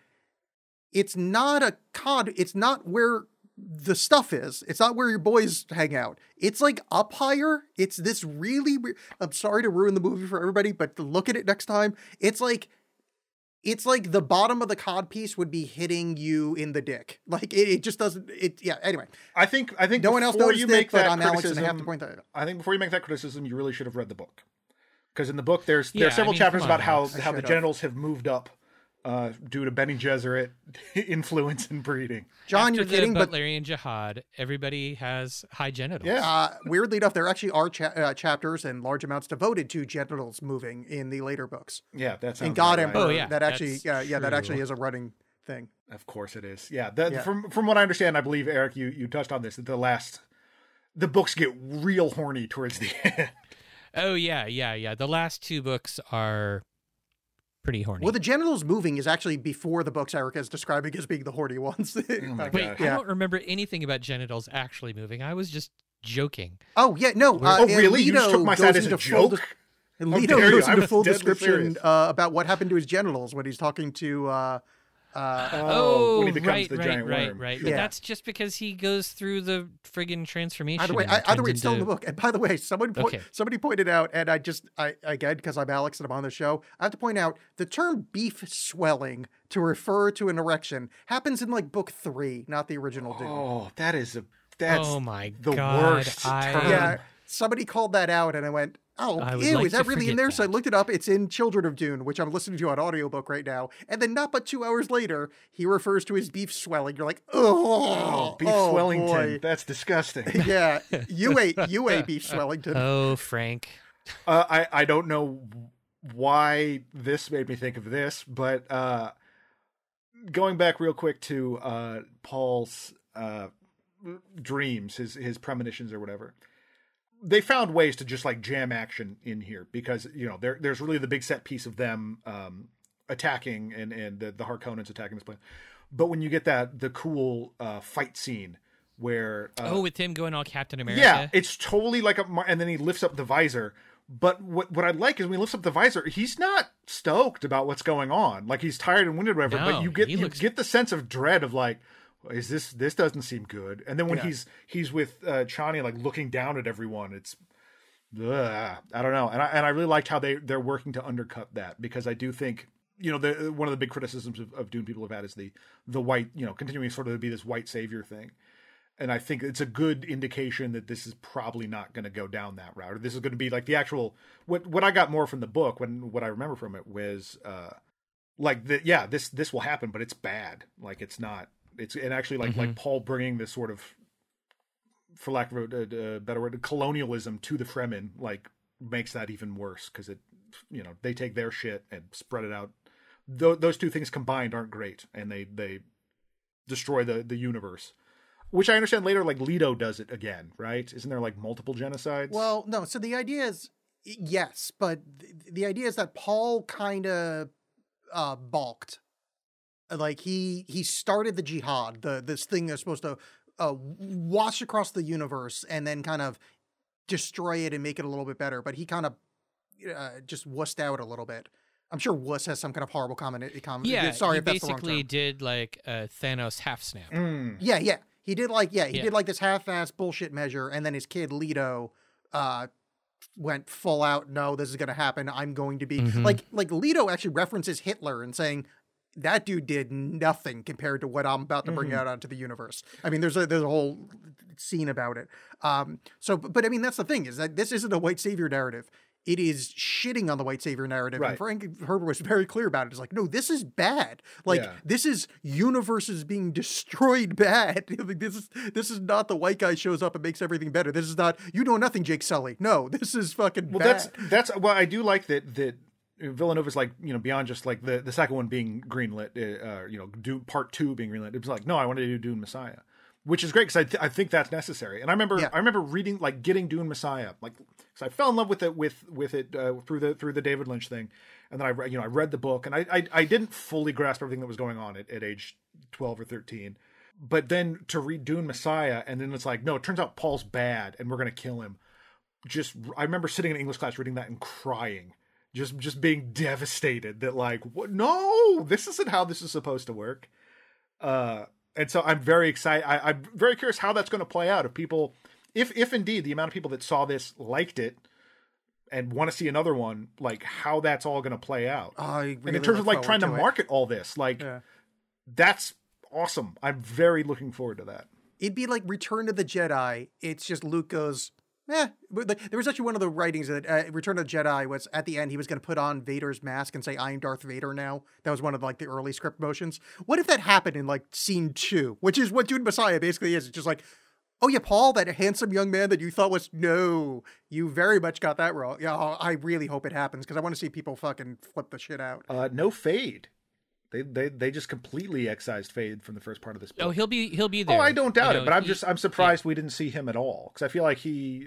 It's not a cod. It's not where the stuff is. It's not where your boys hang out. It's like up higher. It's this really. weird- I'm sorry to ruin the movie for everybody, but to look at it next time. It's like. It's like the bottom of the cod piece would be hitting you in the dick. Like it, it just doesn't. It yeah. Anyway, I think I think no one else before noticed you it, make but that I'm Alex, and I have to criticism, point that out. I think before you make that criticism, you really should have read the book, because in the book there's Yeah, there's several I mean, chapters come on, about how Alex. I how the should have. genitals have moved up uh, due to Bene Gesserit influence in breeding. John, After you're the kidding, but Butlerian Jihad, everybody has high genitals. Yeah. Uh, weirdly enough, there actually are cha- uh, chapters and large amounts devoted to genitals moving in the later books. Yeah, that sounds In God right. Emperor, Oh, yeah, that actually, that's uh, yeah, that true. actually is a running thing. Of course it is. Yeah, that, Yeah. from from what I understand, I believe Eric, you you touched on this. That the last, the books get real horny towards the end. Oh yeah, yeah, yeah. The last two books are pretty horny. Well, the genitals moving is actually before the books Eric is describing as being the horny ones. Oh my Wait, God. I Yeah. don't remember anything about genitals actually moving. I was just joking. Oh yeah, no. Uh, Oh, really? You just Alito took my goes side as a into full joke? de- How Alito dare you? goes I into was full deadly description serious. uh, about what happened to his genitals when he's talking to. Uh, uh, Oh, when he becomes right, the right, giant right, worm. right. But Yeah. that's just because he goes through the friggin' transformation. Either way, and I, either way, turns it's still in the into- book. And by the way, someone po- Okay. somebody pointed out, and I just, I again, because I'm Alex and I'm on the show, I have to point out the term beef swelling to refer to an erection happens in like book three, not the original Dune. Oh, that is a that's Oh my the God, worst I- term. Yeah, somebody called that out, and I went, "Oh, I would ew, like is that to really in forget there?" So I that. looked it up. It's in Children of Dune, which I'm listening to on audiobook right now. And then, not but two hours later, he refers to his beef swelling. You're like, "Oh, Oh, beef oh, Swellington. boy." That's disgusting. Yeah, you ate, you ate beef Swellington. Oh, Frank. Uh, I I don't know why this made me think of this, but uh, going back real quick to uh, Paul's uh, dreams, his his premonitions or whatever. They found ways to just like jam action in here because you know there there's really the big set piece of them um, attacking and and the, the Harkonnens attacking this planet. But when you get that the cool uh, fight scene where uh, Oh, with him going all Captain America. yeah, it's totally like a mar- and then he lifts up the visor. But what what I like is when he lifts up the visor, he's not stoked about what's going on. Like he's tired and winded, or whatever. No, but you get he you looks- get the sense of dread of like, is this this doesn't seem good? And then when Yeah. he's he's with uh, Chani, like looking down at everyone, it's ugh, I don't know. And I and I really liked how they they're working to undercut that because I do think. You know, the one of the big criticisms of, of Dune people have had is the the white, you know, continuing sort of to be this white savior thing. And I think it's a good indication that this is probably not going to go down that route. Or this is going to be like the actual what what I got more from the book when what I remember from it was uh like the yeah, this this will happen, but it's bad. Like it's not it's and actually like Mm-hmm. like Paul bringing this sort of, for lack of a, a better word, colonialism to the Fremen like makes that even worse because it, you know, they take their shit and spread it out. Th- those two things combined aren't great, and they they destroy the the universe. Which I understand later, like Leto does it again, right? Isn't there like multiple genocides? Well, no. So the idea is yes, but th- the idea is that Paul kind of uh, balked. Like he he started the jihad, the this thing that's supposed to uh, wash across the universe and then kind of destroy it and make it a little bit better. But he kind of uh, just wussed out a little bit. I'm sure wuss has some kind of horrible comment. comment Yeah, sorry he if that's the wrong basically term. did like a Thanos half snap. Mm. Yeah, yeah. He did like yeah, he Yeah. did like this half-ass bullshit measure, and then his kid Leto uh went full out, no, this is gonna happen. I'm going to be Mhm. like like Leto actually references Hitler and saying that dude did nothing compared to what I'm about to bring Mhm. out onto the universe. I mean, there's a there's a whole scene about it. Um so but, but I mean that's the thing, is that this isn't a white savior narrative. It is shitting on the white savior narrative. Right. And Frank Herbert was very clear about it. It's like, no, this is bad. Like, Yeah. this is universes being destroyed bad. Like, this is this is not the white guy shows up and makes everything better. This is not, you know nothing, Jake Sully. No, this is fucking Well, bad. that's that's well, I do like that that Villanova's like, you know, beyond just like the, the second one being greenlit, uh, uh, you know, Dune Part Two being greenlit. It was like, no, I wanted to do Dune Messiah. which is great because I, th- I think that's necessary. And I remember Yeah. I remember reading like getting Dune Messiah, like because I fell in love with it with with it uh, through the through the David Lynch thing, and then I re- you know I read the book, and I I, I didn't fully grasp everything that was going on at, at age twelve or thirteen. But then to read Dune Messiah, and then it's like, no, it turns out Paul's bad, and we're gonna kill him. Just I remember sitting in English class reading that and crying, just just being devastated that like, what? No, this isn't how this is supposed to work. Uh, and so I'm very excited. I, I'm very curious how that's going to play out. If people, if if indeed the amount of people that saw this liked it and want to see another one, like how that's all going to play out. I really and in terms look of like trying to forward it. market all this, like Yeah. that's awesome. I'm very looking forward to that. It'd be like Return of the Jedi. It's just Luke goes, eh. But, like, there was actually one of the writings that uh, Return of the Jedi was at the end, he was going to put on Vader's mask and say, I'm Darth Vader now. That was one of like the early script motions. What if that happened in like scene two, which is what Dune Messiah basically is. It's just like, oh yeah, Paul, that handsome young man that you thought was, no, you very much got that wrong. Yeah, I really hope it happens because I want to see people fucking flip the shit out. Uh, no Fade. They they they just completely excised Fade from the first part of this book. Oh, he'll be he'll be there. Oh, I don't doubt You know, it, but I'm he- just I'm surprised we didn't see him at all because I feel like he.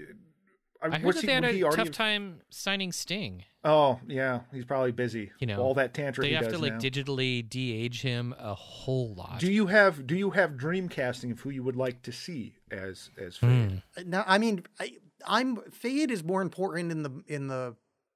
I heard was that he, they had would a he already tough have- time signing Sting. Oh yeah, he's probably busy. You know, all that tantra They he have does to like now. digitally de-age him a whole lot. Do you have do you have dream casting of who you would like to see as as Hmm. Fade? Now, I mean, I, I'm Fade is more important in the in the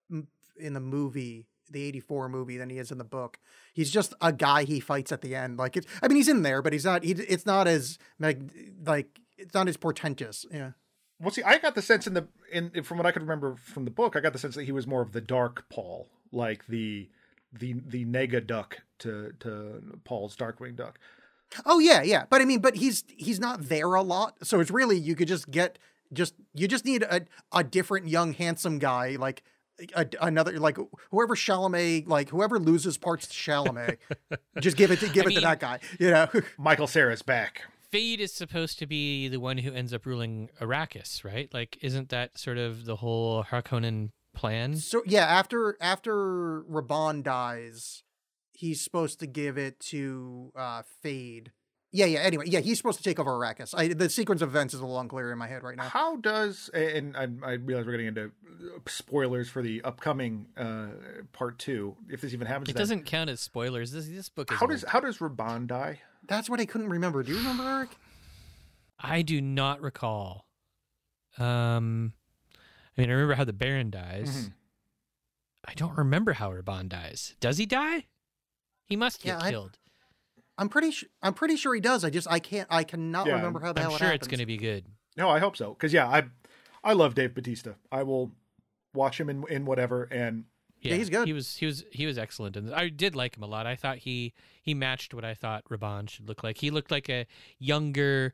in the movie, the eighty-four movie, than he is in the book. He's just a guy he fights at the end. Like, it's, I mean, he's in there, but he's not. He, it's not as like like it's not as portentous. Yeah. Well, see, I got the sense in the in from what I could remember from the book, I got the sense that he was more of the dark Paul, like the the the Nega duck to to Paul's Darkwing duck. Oh yeah, yeah. But I mean, but he's he's not there a lot. So it's really you could just get just you just need a a different young handsome guy like. A, another like whoever Chalamet like whoever loses parts to Chalamet, just give it to give I it to mean- that guy. You know. Michael Cera's back. Fade is supposed to be the one who ends up ruling Arrakis, right? Like, isn't that sort of the whole Harkonnen plan? So yeah, after after Raban dies, he's supposed to give it to uh Fade. Yeah, yeah. Anyway, yeah, he's supposed to take over Arrakis. I, the sequence of events is a little unclear in my head right now. How does and I, I realize we're getting into spoilers for the upcoming uh, part two, if this even happens. It then. doesn't count as spoilers. This this book is How old. does how does Raban die? That's what I couldn't remember. Do you remember, Eric? I do not recall. Um, I mean, I remember how the Baron dies. Mhm. I don't remember how Raban dies. Does he die? He must get Yeah, I- killed. I'm pretty sure. I'm pretty sure he does. I just I can't. I cannot Yeah, remember how the I'm hell sure it it's happens. going to be good. No, I hope so. Because yeah, I I love Dave Bautista. I will watch him in in whatever. And Yeah, he's good. He was he was he was excellent, and I did like him a lot. I thought he he matched what I thought Raban should look like. He looked like a younger,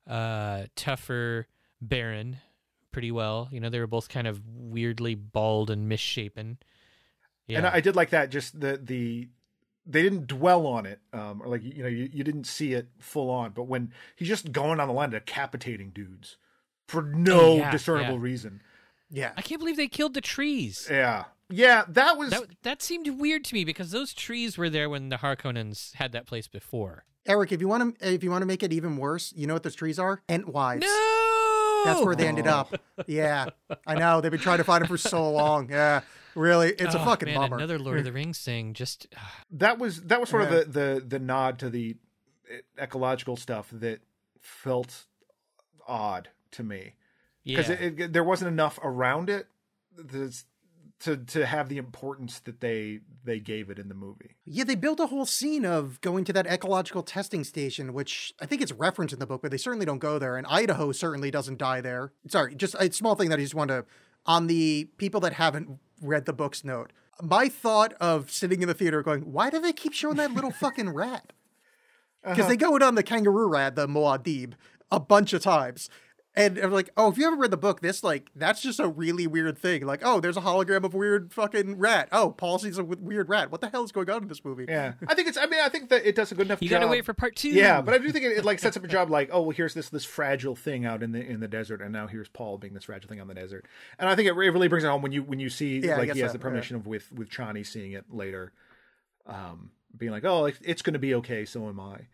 uh, tougher Baron, pretty well. You know, they were both kind of weirdly bald and misshapen. Yeah. and I did like that. Just the the they didn't dwell on it, um, or like you know you, you didn't see it full on. But when he's just going on the line decapitating dudes for no Oh, yeah, discernible yeah. reason. Yeah. I can't believe they killed the trees. Yeah, yeah, that was That that seemed weird to me because those trees were there when the Harkonnens had that place before. Eric, if you want to, if you want to make it even worse, you know what those trees are? Entwives. No, That's where they ended Oh. up. Yeah, I know. They've been trying to find them for so long. Yeah, really, it's a Oh, fucking man, bummer. Another Lord of the Rings thing. Just that was that was sort Yeah. of the, the the nod to the ecological stuff that felt odd to me because yeah. it, it, there wasn't enough around it that's- to to have the importance that they they gave it in the movie. Yeah, they built a whole scene of going to that ecological testing station, which I think it's referenced in the book, but they certainly don't go there. And Idaho certainly doesn't die there. Sorry, just a small thing that I just want to, on the people that haven't read the books note. My thought of sitting in the theater going, why do they keep showing that little fucking rat? Because they go in on the kangaroo rat, the Muad'Dib, a bunch of times. And I'm like, oh, if you haven't read the book, this, like, that's just a really weird thing. Like, oh, there's a hologram of a weird fucking rat. Oh, Paul sees a w- weird rat. What the hell is going on in this movie? Yeah, I think it's. I mean, I think that it does a good enough you job. gotta wait for part two. Yeah, but I do think it, it like sets up a job like, oh, well, here's this this fragile thing out in the in the desert, and now here's Paul being this fragile thing on the desert. And I think it, re- really brings it home when you when you see Yeah, I like guess he has so, the permission of with with Chani seeing it later, um, being like, oh, it's, it's going to be okay. So am I.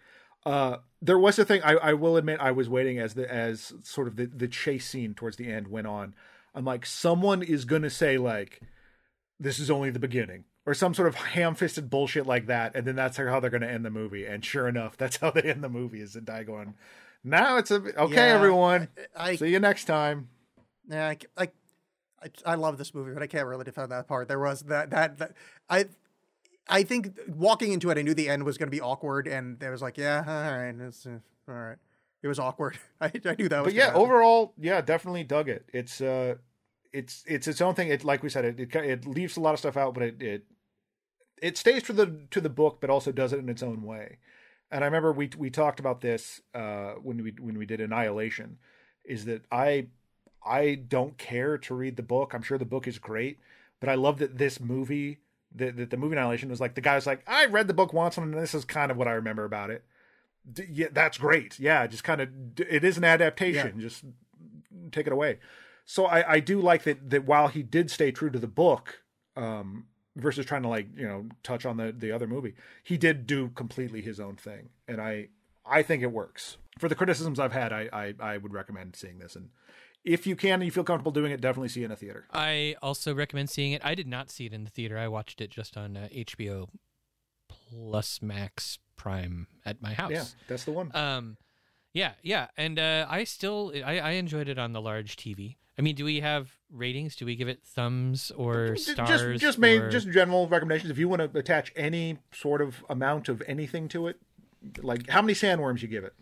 Uh, there was a thing I, I will admit I was waiting as the as sort of the, the chase scene towards the end went on. I'm like, someone is gonna say like, this is only the beginning, or some sort of ham-fisted bullshit like that, and then that's how they're gonna end the movie. And sure enough, that's how they end the movie. Is Zendaya going, now it's a okay, Yeah, everyone, I, see you next time. yeah, I, I, I, I love this movie, but I can't really defend that part. There was that that, that I. I think walking into it, I knew the end was going to be awkward, and it was like, yeah, all right, it's, uh, all right. It was awkward. I, I knew that was. But yeah, gonna happen. overall, yeah, definitely dug it. It's uh, it's it's its own thing. It like we said, it it, it leaves a lot of stuff out, but it it it stays to the to the book, but also does it in its own way. And I remember we we talked about this uh, when we when we did Annihilation, is that I I don't care to read the book. I'm sure the book is great, but I love that this movie. That the, the movie Annihilation was like, the guy's like, I read the book once and this is kind of what I remember about it. D- yeah, that's great. Yeah, just kind of, it is an adaptation. Yeah. Just take it away. So I, I do like that, that while he did stay true to the book, um, versus trying to like, you know, touch on the, the other movie, he did do completely his own thing. And I, I think it works. For the criticisms I've had, I, I, I would recommend seeing this. And if you can and you feel comfortable doing it, definitely see it in a theater. I also recommend seeing it. I did not see it in the theater. I watched it just on uh, H B O Plus Max Prime at my house. Yeah, that's the one. Um, yeah, yeah, and uh, I still I, I enjoyed it on the large T V. I mean, do we have ratings? Do we give it thumbs or stars? Just just made or... just general recommendations. If you want to attach any sort of amount of anything to it, like how many sandworms you give it?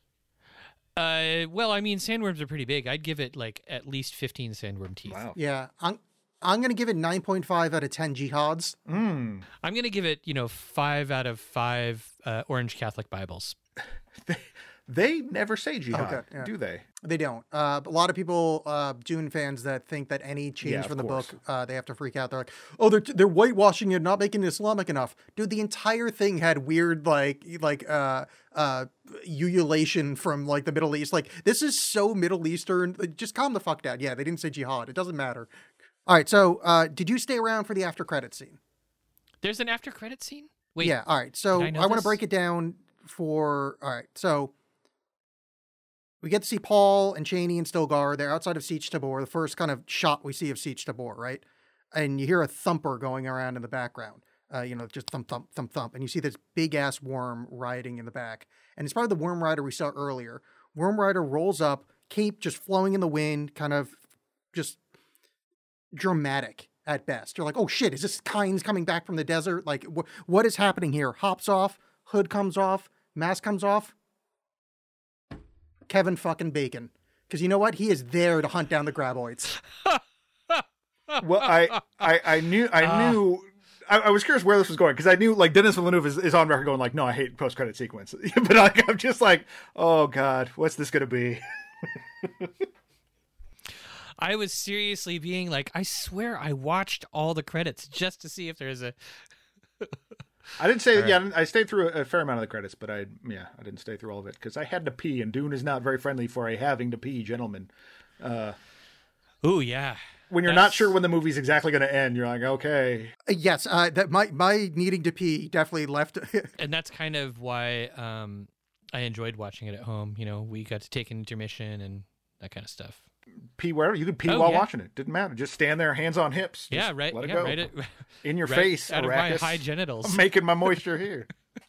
Uh, well, I mean, sandworms are pretty big. I'd give it like at least fifteen sandworm teeth. Wow. Yeah, I'm I'm gonna give it nine point five out of ten jihads. Mm. I'm gonna give it, you know, five out of five uh, Orange Catholic Bibles. they, they never say jihad, Okay, yeah. do they? They don't. Uh, a lot of people, uh, Dune fans, that think that any change Yeah, from the of course. book, uh, they have to freak out. They're like, "Oh, they're they're whitewashing it, not making it Islamic enough." Dude, the entire thing had weird, like, like uh, uh, ululation from like the Middle East. Like, this is so Middle Eastern. Just calm the fuck down. Yeah, they didn't say jihad. It doesn't matter. All right. So, uh, did you stay around for the after credit scene? There's an after credit scene? Wait. Yeah. All right. So I I, know want to this? break it down for. All right. So. We get to see Paul and Chani and Stilgar. They're outside of Sietch Tabor, the first kind of shot we see of Sietch Tabor, right? And you hear a thumper going around in the background. Uh, you know, just thump, thump, thump, thump. And you see this big-ass worm riding in the back. And it's probably the Worm Rider we saw earlier. Worm Rider rolls up, cape just flowing in the wind, kind of just dramatic at best. You're like, oh shit, is this Kynes coming back from the desert? Like, wh- what is happening here? Hops off, hood comes off, mask comes off. Kevin fucking Bacon. Because you know what? He is there to hunt down the graboids. Well, I, I, I knew, I knew, I, I was curious where this was going because I knew, like, Denis Villeneuve is, is on record going like, no, I hate post credit sequence, but like, I'm just like, oh god, what's this gonna be? I was seriously being like, I swear I watched all the credits just to see if there's a. I didn't say, All yeah, right. I, didn't- I stayed through a, a fair amount of the credits, but I, yeah, I didn't stay through all of it because I had to pee, and Dune is not very friendly for a having to pee gentleman. Uh, Ooh, yeah. when you're That's- not sure when the movie's exactly going to end, you're like, okay. Uh, yes, uh, that my my needing to pee definitely left. And that's kind of why um, I enjoyed watching it at home. You know, we got to take an intermission and that kind of stuff. Pee wherever. You could pee Oh, while yeah. watching it. Didn't matter. Just stand there, hands on hips. Just Yeah, right. Let it yeah, go. right. It, In your right face, out of my Arrakis. high genitals. I'm making my moisture here.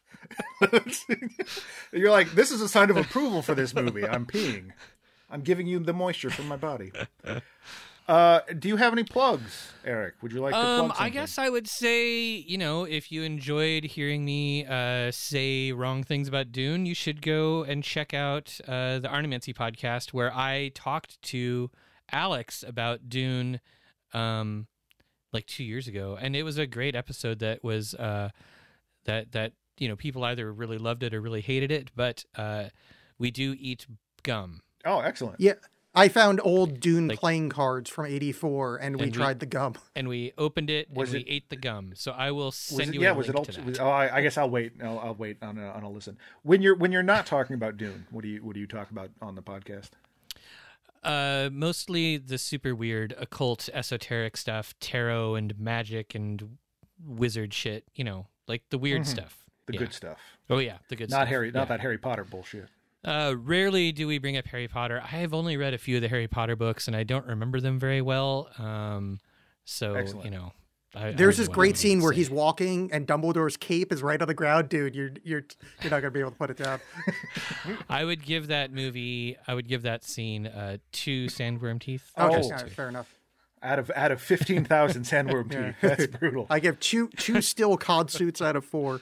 You're like, this is a sign of approval for this movie. I'm peeing. I'm giving you the moisture from my body. Uh, do you have any plugs, Eric? Would you like to plug Um, something? I guess I would say, you know, if you enjoyed hearing me uh, say wrong things about Dune, you should go and check out uh, the Arnemancy podcast, where I talked to Alex about Dune um, like two years ago, and it was a great episode. That was uh, that that you know people either really loved it or really hated it, but uh, we do eat gum. Oh, excellent. Yeah, I found old Dune Like- playing cards from eighty-four, and we And we- tried the gum. And we opened it Was and it- we ate the gum. So I will Was send it, you yeah, a was it link all? to that. Was, oh, I, I guess I'll wait. I'll, I'll wait on a, on a listen. When you're when you're not talking about Dune, what do you what do you talk about on the podcast? Uh, mostly the super weird occult esoteric stuff, tarot and magic and wizard shit, you know, like the weird Mhm. stuff. The Yeah. good stuff. Oh yeah, the good Not stuff. Harry, Yeah. not that Harry Potter bullshit. Uh, rarely do we bring up Harry Potter. I have only read a few of the Harry Potter books, and I don't remember them very well. Um, so Excellent. you know, I, There's I this wouldn't great know scene what to where say. he's walking and Dumbledore's cape is right on the ground, dude. You're you're you're not gonna be able to put it down. I would give that movie. I would give that scene uh, two sandworm teeth. Okay, Oh. all right, fair enough. Out of out of fifteen thousand sandworm Yeah. teeth, that's brutal. I give two two still cod suits out of four.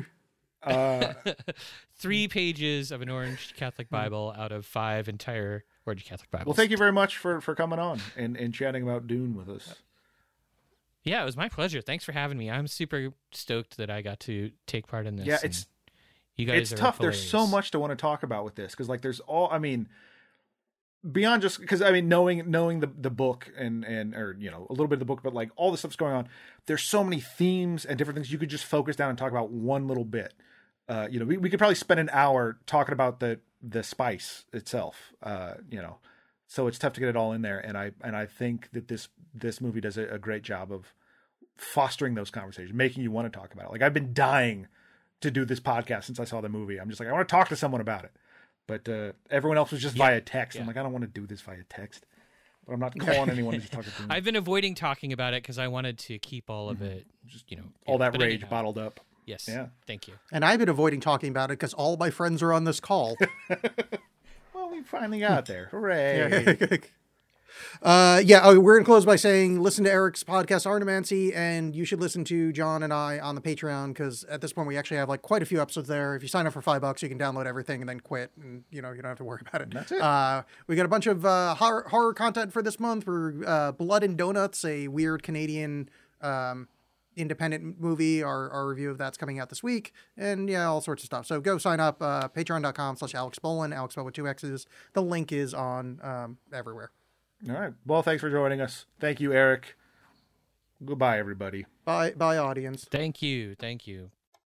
Uh, Three pages of an Orange Catholic Bible out of five entire Orange Catholic Bibles. well, thank you very much for, for coming on and, and chatting about Dune with us. Yeah, it was my pleasure. Thanks for having me. I'm super stoked that I got to take part in this. Yeah, and it's you guys it's are tough. There's so hilarious. much to want to talk about with this because like there's all. I mean, beyond just because I mean knowing knowing the the book and and or you know a little bit of the book, but like all the stuff's going on. There's so many themes and different things you could just focus down and talk about one little bit. Uh, you know, we, we could probably spend an hour talking about the the spice itself. Uh, you know, so it's tough to get it all in there. And I and I think that this this movie does a, a great job of fostering those conversations, making you want to talk about it. Like I've been dying to do this podcast since I saw the movie. I'm just like I want to talk to someone about it. But uh, everyone else was just via text. yeah. I'm like I don't want to do this via text. But I'm not calling anyone to just talk to me. I've been avoiding talking about it because I wanted to keep all of it, just you know, all yeah, that but rage anyhow, bottled up. Yes. Yeah. Thank you. And I've been avoiding talking about it because all my friends are on this call. Well, we finally got there. Hooray. Uh, yeah, oh, we're going to close by saying listen to Eric's podcast, Arnemancy, and you should listen to John and I on the Patreon because at this point we actually have like quite a few episodes there. If you sign up for five bucks, you can download everything and then quit, and you know you don't have to worry about it. That's it. Uh, we got a bunch of uh, horror, horror content for this month. We're uh, Blood and Donuts, a weird Canadian um, independent movie. Our, our review of that's coming out this week, and yeah, all sorts of stuff. So go sign up, uh, patreon.com slash Alex Bolin, Alex Bol with two X's. The link is on um, everywhere. All right. Well, thanks for joining us. Thank you, Eric. Goodbye, everybody. Bye, bye, audience. Thank you. Thank you.